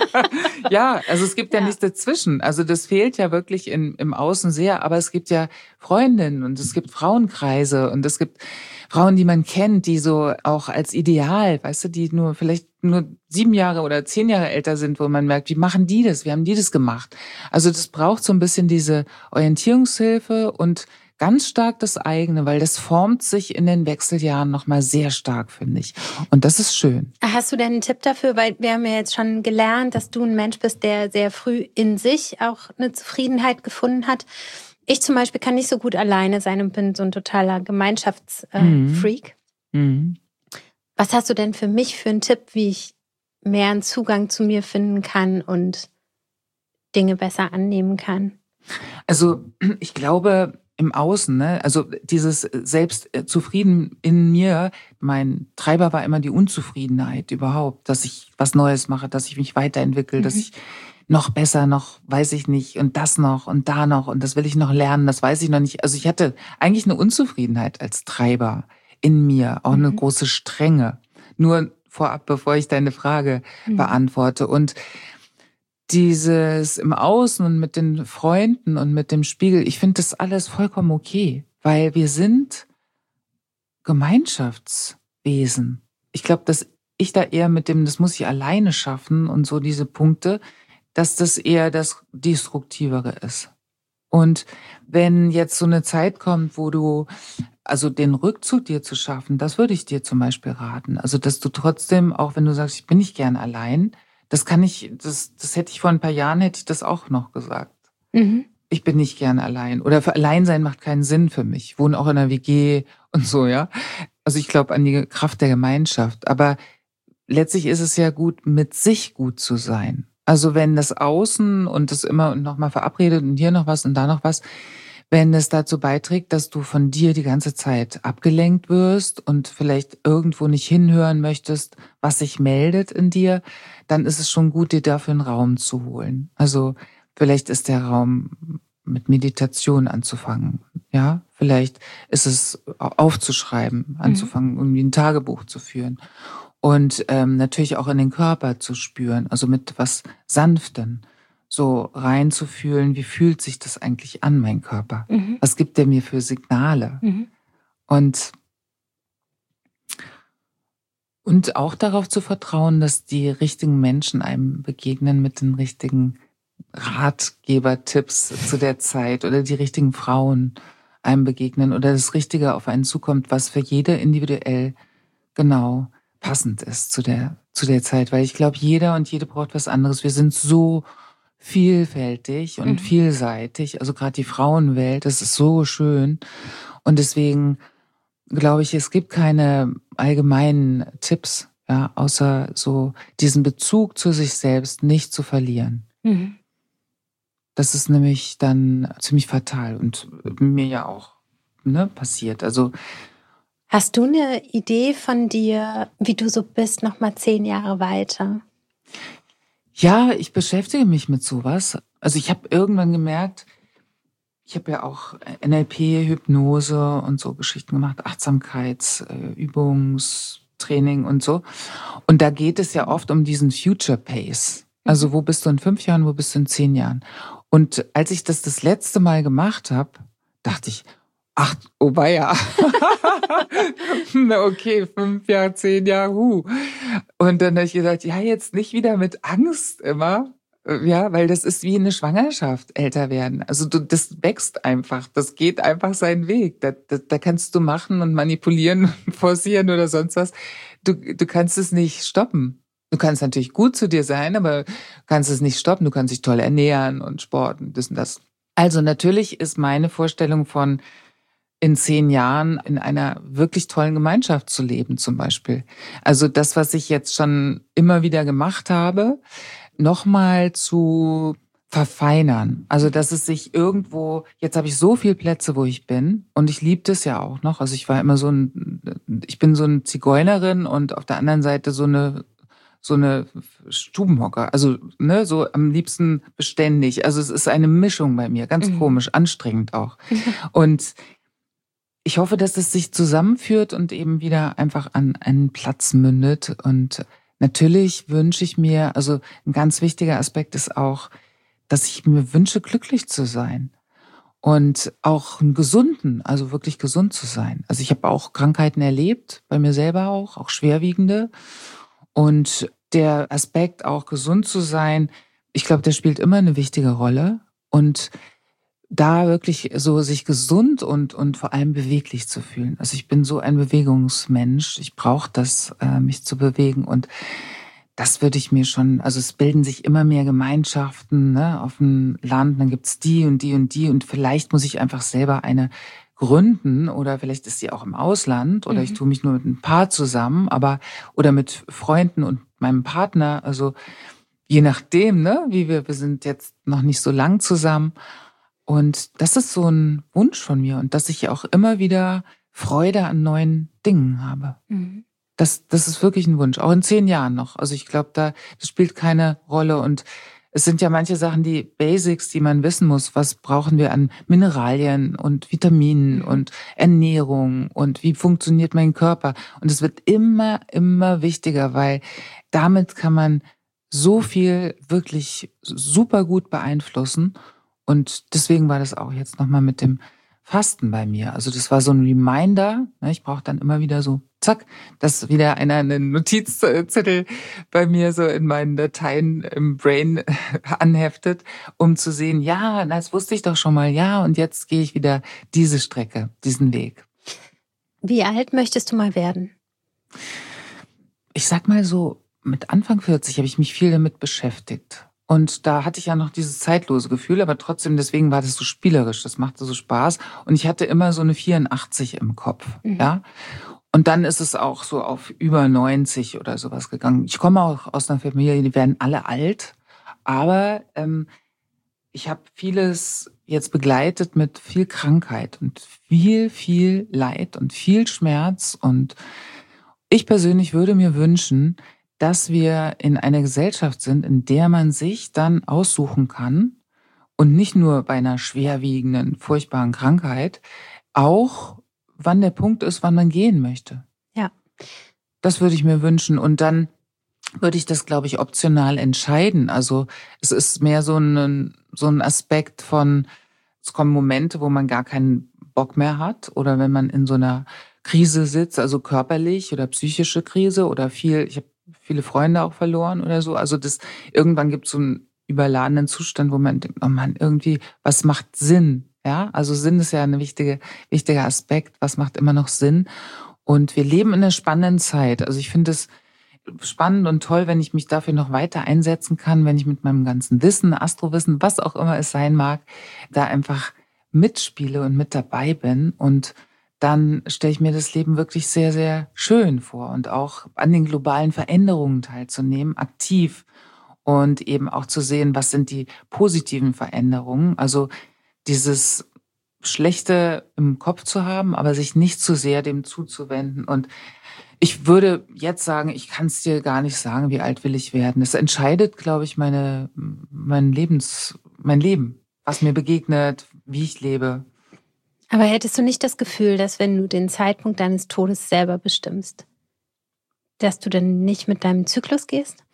Ja, also es gibt ja. ja nichts dazwischen. Also das fehlt ja wirklich in, im Außen sehr. Aber es gibt ja Freundinnen und es gibt Frauenkreise und es gibt Frauen, die man kennt, die so auch als Ideal, weißt du, die nur vielleicht nur sieben Jahre oder zehn Jahre älter sind, wo man merkt, wie machen die das? Wie haben die das gemacht? Also das braucht so ein bisschen diese Orientierungshilfe und ganz stark das eigene, weil das formt sich in den Wechseljahren nochmal sehr stark, finde ich. Und das ist schön. Hast du denn einen Tipp dafür? Weil wir haben ja jetzt schon gelernt, dass du ein Mensch bist, der sehr früh in sich auch eine Zufriedenheit gefunden hat. Ich zum Beispiel kann nicht so gut alleine sein und bin so ein totaler Gemeinschaftsfreak. Mhm. Mhm. Was hast du denn für mich für einen Tipp, wie ich mehr einen Zugang zu mir finden kann und Dinge besser annehmen kann? Also ich glaube im Außen, ne, also dieses selbst zufrieden in mir, mein Treiber war immer die Unzufriedenheit überhaupt, dass ich was Neues mache, dass ich mich weiterentwickle, mhm. dass ich noch besser, noch weiß ich nicht und das noch und da noch und das will ich noch lernen, das weiß ich noch nicht. Also ich hatte eigentlich eine Unzufriedenheit als Treiber in mir, auch eine mhm. große Strenge. Nur vorab, bevor ich deine Frage mhm. beantworte. Und dieses im Außen und mit den Freunden und mit dem Spiegel, ich finde das alles vollkommen okay, weil wir sind Gemeinschaftswesen. Ich glaube, dass ich da eher mit dem, das muss ich alleine schaffen und so diese Punkte, dass das eher das Destruktivere ist. Und wenn jetzt so eine Zeit kommt, wo du, also den Rückzug dir zu schaffen, das würde ich dir zum Beispiel raten. Also, dass du trotzdem, auch wenn du sagst, ich bin nicht gern allein, das kann ich, das, das hätte ich vor ein paar Jahren, hätte ich das auch noch gesagt. Mhm. Ich bin nicht gern allein. Oder für Alleinsein macht keinen Sinn für mich. Ich wohne auch in einer W G und so, ja. Also ich glaube an die Kraft der Gemeinschaft. Aber letztlich ist es ja gut, mit sich gut zu sein. Also wenn das Außen und das immer noch mal verabredet und hier noch was und da noch was, wenn es dazu beiträgt, dass du von dir die ganze Zeit abgelenkt wirst und vielleicht irgendwo nicht hinhören möchtest, was sich meldet in dir, dann ist es schon gut, dir dafür einen Raum zu holen. Also vielleicht ist der Raum mit Meditation anzufangen, ja? Vielleicht ist es aufzuschreiben, anzufangen, irgendwie ein Tagebuch zu führen. Und ähm, natürlich auch in den Körper zu spüren, also mit was Sanftem, so reinzufühlen, wie fühlt sich das eigentlich an, mein Körper? Mhm. Was gibt der mir für Signale? Mhm. Und, und auch darauf zu vertrauen, dass die richtigen Menschen einem begegnen mit den richtigen Ratgeber-Tipps zu der Zeit oder die richtigen Frauen einem begegnen oder das Richtige auf einen zukommt, was für jede individuell genau passend ist zu der, zu der Zeit. Weil ich glaube, jeder und jede braucht was anderes. Wir sind so vielfältig und Mhm. vielseitig. Also gerade die Frauenwelt, das ist so schön. Und deswegen glaube ich, es gibt keine allgemeinen Tipps, ja, außer so diesen Bezug zu sich selbst nicht zu verlieren. Mhm. Das ist nämlich dann ziemlich fatal und mir ja auch, ne, passiert. Also Hast du eine Idee von dir, wie du so bist, noch mal zehn Jahre weiter? ja, ich beschäftige mich mit sowas. Also ich habe irgendwann gemerkt, ich habe ja auch N L P, Hypnose und so Geschichten gemacht, Achtsamkeitsübungstraining und so. Und da geht es ja oft um diesen Future Pace. Also wo bist du in fünf Jahren, wo bist du in zehn Jahren? Und als ich das das letzte Mal gemacht habe, dachte ich, ach, oh weia. Na okay, fünf Jahre, zehn Jahre, huh. Und dann habe ich gesagt, ja, jetzt nicht wieder mit Angst immer. Ja, weil das ist wie eine Schwangerschaft, älter werden. Also du, das wächst einfach, das geht einfach seinen Weg. Da, da, da kannst du machen und manipulieren, forcieren oder sonst was. Du, du kannst es nicht stoppen. Du kannst natürlich gut zu dir sein, aber kannst es nicht stoppen. Du kannst dich toll ernähren und sporten, das und das. Also natürlich ist meine Vorstellung von in zehn Jahren in einer wirklich tollen Gemeinschaft zu leben zum Beispiel. Also das, was ich jetzt schon immer wieder gemacht habe, nochmal zu verfeinern. Also dass es sich irgendwo, jetzt habe ich so viele Plätze, wo ich bin und ich liebe das ja auch noch. Also ich war immer so ein, ich bin so eine Zigeunerin und auf der anderen Seite so eine so eine Stubenhocker, also ne, so am liebsten beständig. Also es ist eine Mischung bei mir, ganz Mhm. komisch, anstrengend auch. Und ich hoffe, dass es sich zusammenführt und eben wieder einfach an einen Platz mündet. Und natürlich wünsche ich mir, also ein ganz wichtiger Aspekt ist auch, dass ich mir wünsche, glücklich zu sein und auch einen gesunden, also wirklich gesund zu sein. Also ich habe auch Krankheiten erlebt, bei mir selber auch, auch schwerwiegende. Und der Aspekt, auch gesund zu sein, ich glaube, der spielt immer eine wichtige Rolle. Und da wirklich so sich gesund und und vor allem beweglich zu fühlen. Also ich bin so ein Bewegungsmensch. Ich brauche das, äh, mich zu bewegen. Und das würde ich mir schon, also es bilden sich immer mehr Gemeinschaften, ne, auf dem Land. Dann gibt's die und die und die. Und vielleicht muss ich einfach selber eine gründen oder vielleicht ist sie auch im Ausland oder ich Mhm. tue mich nur mit ein Paar zusammen, aber oder mit Freunden und meinem Partner. Also je nachdem, ne, wie wir, wir sind jetzt noch nicht so lang zusammen. Und das ist so ein Wunsch von mir und dass ich auch immer wieder Freude an neuen Dingen habe. Mhm. Das, das ist wirklich ein Wunsch, auch in zehn Jahren noch. Also ich glaube, da das spielt keine Rolle. Und es sind ja manche Sachen, die Basics, die man wissen muss. Was brauchen wir an Mineralien und Vitaminen Mhm. und Ernährung und wie funktioniert mein Körper? Und es wird immer, immer wichtiger, weil damit kann man so viel wirklich super gut beeinflussen. Und deswegen war das auch jetzt nochmal mit dem Fasten bei mir. Also das war so ein Reminder. Ne? Ich brauche dann immer wieder so, zack, dass wieder einer einen Notizzettel bei mir so in meinen Dateien im Brain anheftet, um zu sehen, ja, das wusste ich doch schon mal, ja, und jetzt gehe ich wieder diese Strecke, diesen Weg. Wie alt möchtest du mal werden? Ich sag mal so, mit Anfang vierzig habe ich mich viel damit beschäftigt. Und da hatte ich ja noch dieses zeitlose Gefühl, aber trotzdem, deswegen war das so spielerisch, das machte so Spaß. Und ich hatte immer so eine vierundachtzig im Kopf, Mhm. ja. Und dann ist es auch so auf über neunzig oder sowas gegangen. Ich komme auch aus einer Familie, die werden alle alt. Aber ähm, ich habe vieles jetzt begleitet mit viel Krankheit und viel, viel Leid und viel Schmerz. Und ich persönlich würde mir wünschen, dass wir in einer Gesellschaft sind, in der man sich dann aussuchen kann und nicht nur bei einer schwerwiegenden, furchtbaren Krankheit, auch wann der Punkt ist, wann man gehen möchte. Ja. Das würde ich mir wünschen. Und dann würde ich das, glaube ich, optional entscheiden. Also es ist mehr so ein, so ein Aspekt von, es kommen Momente, wo man gar keinen Bock mehr hat oder wenn man in so einer Krise sitzt, also körperlich oder psychische Krise oder viel, ich habe viele Freunde auch verloren oder so. Also das irgendwann gibt es so einen überladenen Zustand, wo man denkt, oh Mann, irgendwie, was macht Sinn? Ja, also Sinn ist ja ein wichtige, wichtiger Aspekt. Was macht immer noch Sinn? Und wir leben in einer spannenden Zeit. Also ich finde es spannend und toll, wenn ich mich dafür noch weiter einsetzen kann, wenn ich mit meinem ganzen Wissen, Astrowissen, was auch immer es sein mag, da einfach mitspiele und mit dabei bin. Und dann stelle ich mir das Leben wirklich sehr, sehr schön vor und auch an den globalen Veränderungen teilzunehmen, aktiv und eben auch zu sehen, was sind die positiven Veränderungen. Also dieses Schlechte im Kopf zu haben, aber sich nicht zu sehr dem zuzuwenden. Und ich würde jetzt sagen, ich kann es dir gar nicht sagen, wie alt will ich werden. Es entscheidet, glaube ich, meine, mein Lebens, mein Leben, was mir begegnet, wie ich lebe. Aber hättest du nicht das Gefühl, dass wenn du den Zeitpunkt deines Todes selber bestimmst, dass du dann nicht mit deinem Zyklus gehst?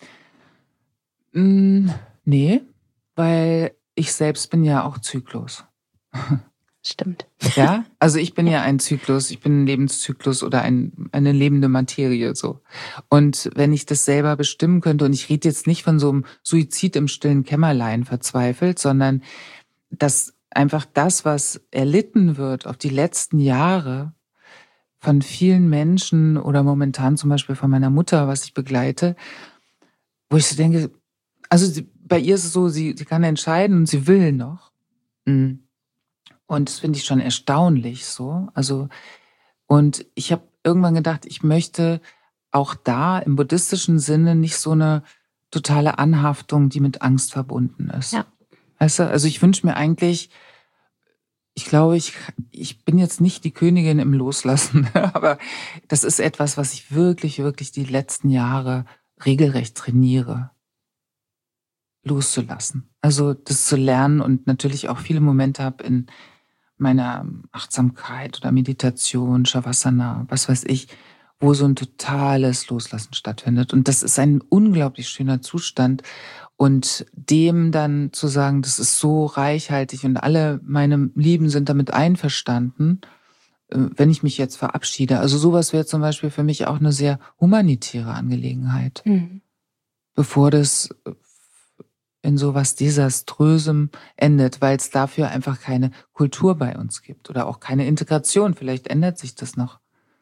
Mm, nee, weil ich selbst bin ja auch Zyklus. Stimmt. Ja, also ich bin ja ein Zyklus, ich bin ein Lebenszyklus oder ein, eine lebende Materie so. Und wenn ich das selber bestimmen könnte, und ich rede jetzt nicht von so einem Suizid im stillen Kämmerlein verzweifelt, sondern dass einfach das, was erlitten wird auf die letzten Jahre von vielen Menschen oder momentan zum Beispiel von meiner Mutter, was ich begleite, wo ich so denke, also sie, bei ihr ist es so, sie, sie kann entscheiden und sie will noch. Mhm. Und das finde ich schon erstaunlich so. Also, und ich habe irgendwann gedacht, ich möchte auch da im buddhistischen Sinne nicht so eine totale Anhaftung, die mit Angst verbunden ist. Ja. Weißt du, also ich wünsche mir eigentlich, ich glaube, ich, ich bin jetzt nicht die Königin im Loslassen, aber das ist etwas, was ich wirklich, wirklich die letzten Jahre regelrecht trainiere. Loszulassen. Also das zu lernen und natürlich auch viele Momente habe in meiner Achtsamkeit oder Meditation, Shavasana, was weiß ich, wo so ein totales Loslassen stattfindet. Und das ist ein unglaublich schöner Zustand. Und dem dann zu sagen, das ist so reichhaltig und alle meine Lieben sind damit einverstanden, wenn ich mich jetzt verabschiede. Also sowas wäre zum Beispiel für mich auch eine sehr humanitäre Angelegenheit. Mhm. Bevor das in sowas Desaströsem endet, weil es dafür einfach keine Kultur bei uns gibt oder auch keine Integration. Vielleicht ändert sich das noch.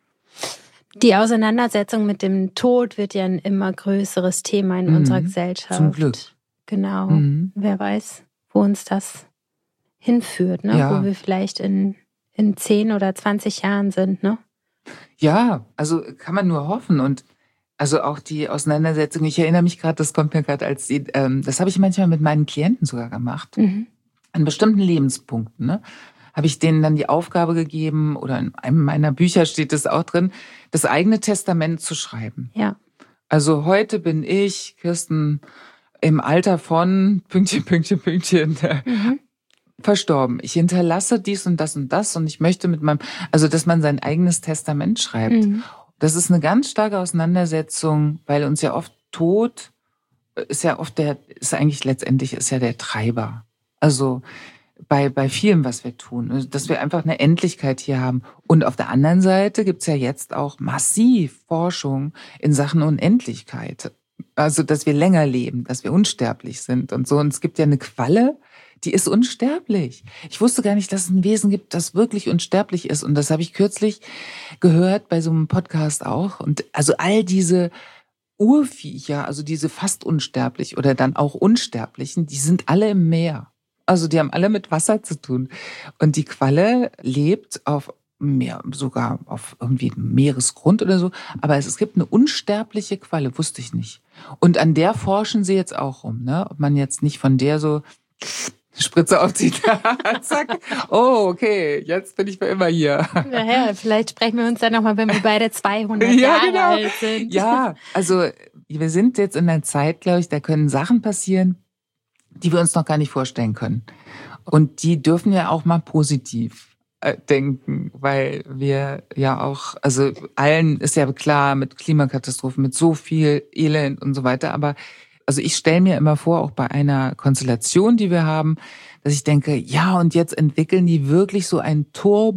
Die Auseinandersetzung mit dem Tod wird ja ein immer größeres Thema in mhm. unserer Gesellschaft. Zum Glück. Genau. Mhm. Wer weiß, wo uns das hinführt, ne? Ja. Wo wir vielleicht in, in zehn oder zwanzig Jahren sind, ne? Ja, also kann man nur hoffen. Und also auch die Auseinandersetzung, ich erinnere mich gerade, das kommt mir gerade als, ähm, das habe ich manchmal mit meinen Klienten sogar gemacht. Mhm. An bestimmten Lebenspunkten, ne? Habe ich denen dann die Aufgabe gegeben, oder in einem meiner Bücher steht es auch drin, das eigene Testament zu schreiben. Ja. Also heute bin ich, Kirsten, im Alter von Pünktchen, Pünktchen, Pünktchen, mhm. verstorben. Ich hinterlasse dies und das und das und ich möchte mit meinem, also dass man sein eigenes Testament schreibt. Mhm. Das ist eine ganz starke Auseinandersetzung, weil uns ja oft Tod ist ja oft der, ist eigentlich letztendlich ist ja der Treiber. Also bei, bei vielem, was wir tun, dass wir einfach eine Endlichkeit hier haben. Und auf der anderen Seite gibt's ja jetzt auch massiv Forschung in Sachen Unendlichkeit. Also, dass wir länger leben, dass wir unsterblich sind und so. Und es gibt ja eine Qualle, die ist unsterblich. Ich wusste gar nicht, dass es ein Wesen gibt, das wirklich unsterblich ist. Und das habe ich kürzlich gehört bei so einem Podcast auch. Und also all diese Urviecher, also diese fast unsterblich oder dann auch Unsterblichen, die sind alle im Meer. Also die haben alle mit Wasser zu tun. Und die Qualle lebt auf mehr, sogar auf irgendwie Meeresgrund oder so. Aber es, es gibt eine unsterbliche Qualle, wusste ich nicht. Und an der forschen sie jetzt auch rum, ne? Ob man jetzt nicht von der so Spritze aufzieht. Zack. Oh, okay, jetzt bin ich für immer hier. Naja, vielleicht sprechen wir uns dann nochmal, wenn wir beide zweihundert ja, Jahre genau. alt sind. Ja, also wir sind jetzt in einer Zeit, glaube ich, da können Sachen passieren, die wir uns noch gar nicht vorstellen können. Und die dürfen ja auch mal positiv äh, denken, weil wir ja auch, also allen ist ja klar mit Klimakatastrophen, mit so viel Elend und so weiter, aber also ich stelle mir immer vor, auch bei einer Konstellation, die wir haben, dass ich denke, ja, und jetzt entwickeln die wirklich so ein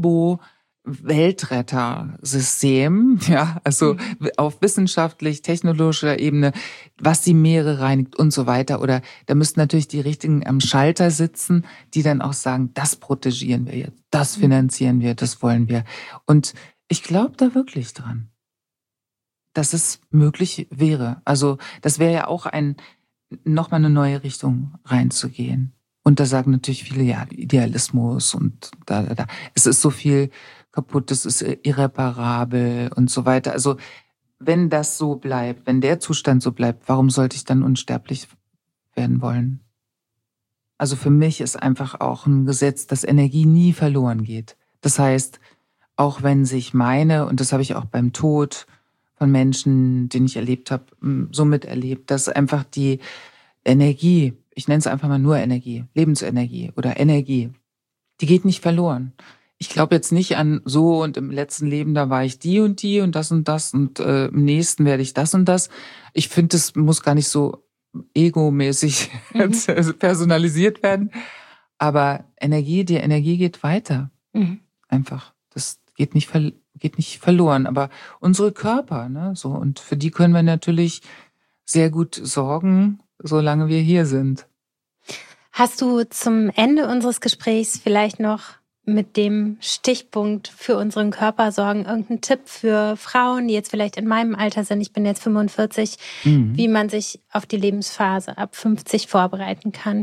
Turbo-Weltretter-System, ja, also mhm. auf wissenschaftlich-technologischer Ebene, was die Meere reinigt und so weiter. Oder da müssten natürlich die Richtigen am Schalter sitzen, die dann auch sagen, das protegieren wir jetzt, das finanzieren wir, das wollen wir. Und ich glaube da wirklich dran, dass es möglich wäre. Also das wäre ja auch ein, nochmal eine neue Richtung reinzugehen. Und da sagen natürlich viele, ja, Idealismus und da, da, da. Es ist so viel kaputt, es ist irreparabel und so weiter. Also wenn das so bleibt, wenn der Zustand so bleibt, warum sollte ich dann unsterblich werden wollen? Also für mich ist einfach auch ein Gesetz, dass Energie nie verloren geht. Das heißt, auch wenn sich meine, und das habe ich auch beim Tod von Menschen, den ich erlebt habe, so miterlebt, dass einfach die Energie, ich nenne es einfach mal nur Energie, Lebensenergie oder Energie, die geht nicht verloren. Ich glaube jetzt nicht an so und im letzten Leben, da war ich die und die und das und das und äh, im nächsten werde ich das und das. Ich finde, das muss gar nicht so egomäßig mhm. personalisiert werden. Aber Energie, die Energie geht weiter. Mhm. Einfach. Das geht nicht verloren. geht nicht verloren, aber unsere Körper, ne, so, und für die können wir natürlich sehr gut sorgen, solange wir hier sind. Hast du zum Ende unseres Gesprächs vielleicht noch mit dem Stichpunkt für unseren Körper sorgen irgendeinen Tipp für Frauen, die jetzt vielleicht in meinem Alter sind, ich bin jetzt fünfundvierzig, mhm. wie man sich auf die Lebensphase ab fünfzig vorbereiten kann?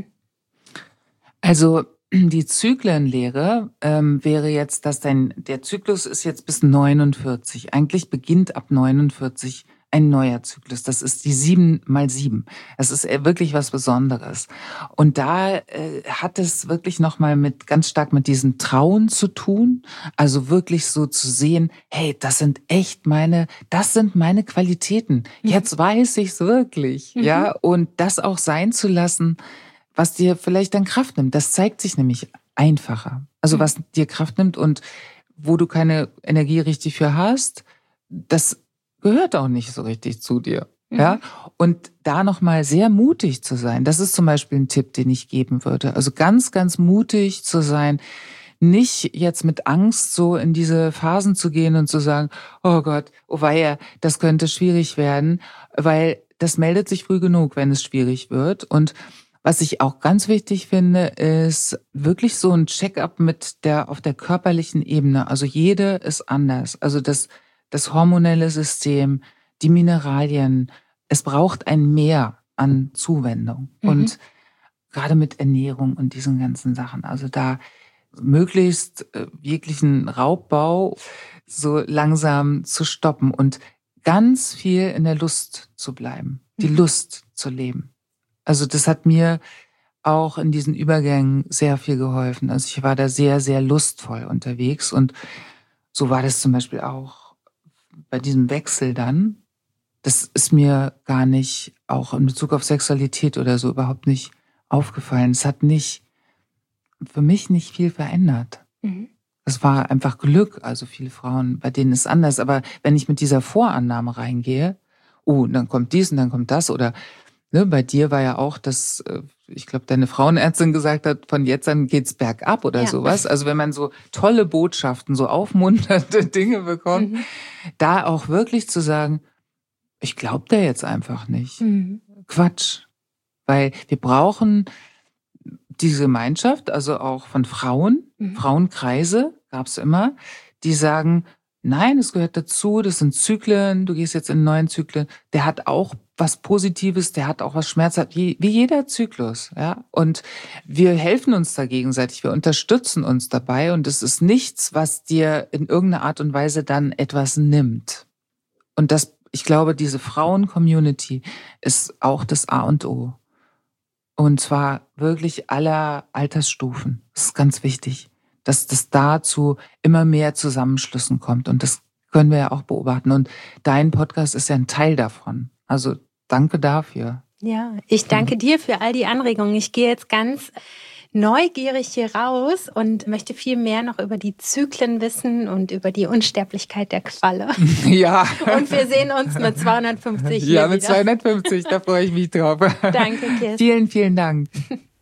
Also die Zyklenlehre ähm, wäre jetzt, dass dein der Zyklus ist jetzt bis neunundvierzig. Eigentlich beginnt ab neunundvierzig ein neuer Zyklus. Das ist die sieben mal sieben. Das ist wirklich was Besonderes. Und da äh, hat es wirklich nochmal mit ganz stark mit diesem Trauen zu tun. Also wirklich so zu sehen, hey, das sind echt meine, das sind meine Qualitäten. Mhm. Jetzt weiß ich's wirklich, mhm. ja. Und das auch sein zu lassen, was dir vielleicht dann Kraft nimmt. Das zeigt sich nämlich einfacher. Also was dir Kraft nimmt und wo du keine Energie richtig für hast, das gehört auch nicht so richtig zu dir. Mhm. Ja? Und da nochmal sehr mutig zu sein, das ist zum Beispiel ein Tipp, den ich geben würde. Also ganz, ganz mutig zu sein, nicht jetzt mit Angst so in diese Phasen zu gehen und zu sagen, oh Gott, oh weia, das könnte schwierig werden, weil das meldet sich früh genug, wenn es schwierig wird. Und was ich auch ganz wichtig finde, ist wirklich so ein Check-up mit der, auf der körperlichen Ebene. Also jede ist anders. Also das, das hormonelle System, die Mineralien. Es braucht ein Mehr an Zuwendung. Mhm. Und gerade mit Ernährung und diesen ganzen Sachen. Also da möglichst äh, jeglichen Raubbau so langsam zu stoppen und ganz viel in der Lust zu bleiben. Die mhm. Lust zu leben. Also das hat mir auch in diesen Übergängen sehr viel geholfen. Also ich war da sehr, sehr lustvoll unterwegs und so war das zum Beispiel auch bei diesem Wechsel dann. Das ist mir gar nicht, auch in Bezug auf Sexualität oder so, überhaupt nicht aufgefallen. Es hat nicht, für mich nicht viel verändert. Mhm. Es war einfach Glück, also viele Frauen, bei denen ist es anders. Aber wenn ich mit dieser Vorannahme reingehe, oh, dann kommt dies und dann kommt das oder Ne, bei dir war ja auch, dass, ich glaube, deine Frauenärztin gesagt hat, von jetzt an geht's bergab oder ja. sowas. Also wenn man so tolle Botschaften, so aufmunternde Dinge bekommt, mhm. da auch wirklich zu sagen, ich glaube da jetzt einfach nicht. Mhm. Quatsch. Weil wir brauchen diese Gemeinschaft, also auch von Frauen, mhm. Frauenkreise gab's immer, die sagen, Nein, es gehört dazu, das sind Zyklen, du gehst jetzt in neuen Zyklen, der hat auch was Positives, der hat auch was Schmerzhaftes, wie, wie jeder Zyklus, ja. Und wir helfen uns da gegenseitig, wir unterstützen uns dabei und es ist nichts, was dir in irgendeiner Art und Weise dann etwas nimmt. Und das, ich glaube, diese Frauen-Community ist auch das A und O. Und zwar wirklich aller Altersstufen. Das ist ganz wichtig, dass das dazu immer mehr Zusammenschlüssen kommt. Und das können wir ja auch beobachten. Und dein Podcast ist ja ein Teil davon. Also danke dafür. Ja, ich danke dir für all die Anregungen. Ich gehe jetzt ganz neugierig hier raus und möchte viel mehr noch über die Zyklen wissen und über die Unsterblichkeit der Qualle. Ja. Und wir sehen uns mit zweihundertfünfzig hier Ja, mit wieder. zweihundertfünfzig, da freue ich mich drauf. Danke, Kirsten. Vielen, vielen Dank.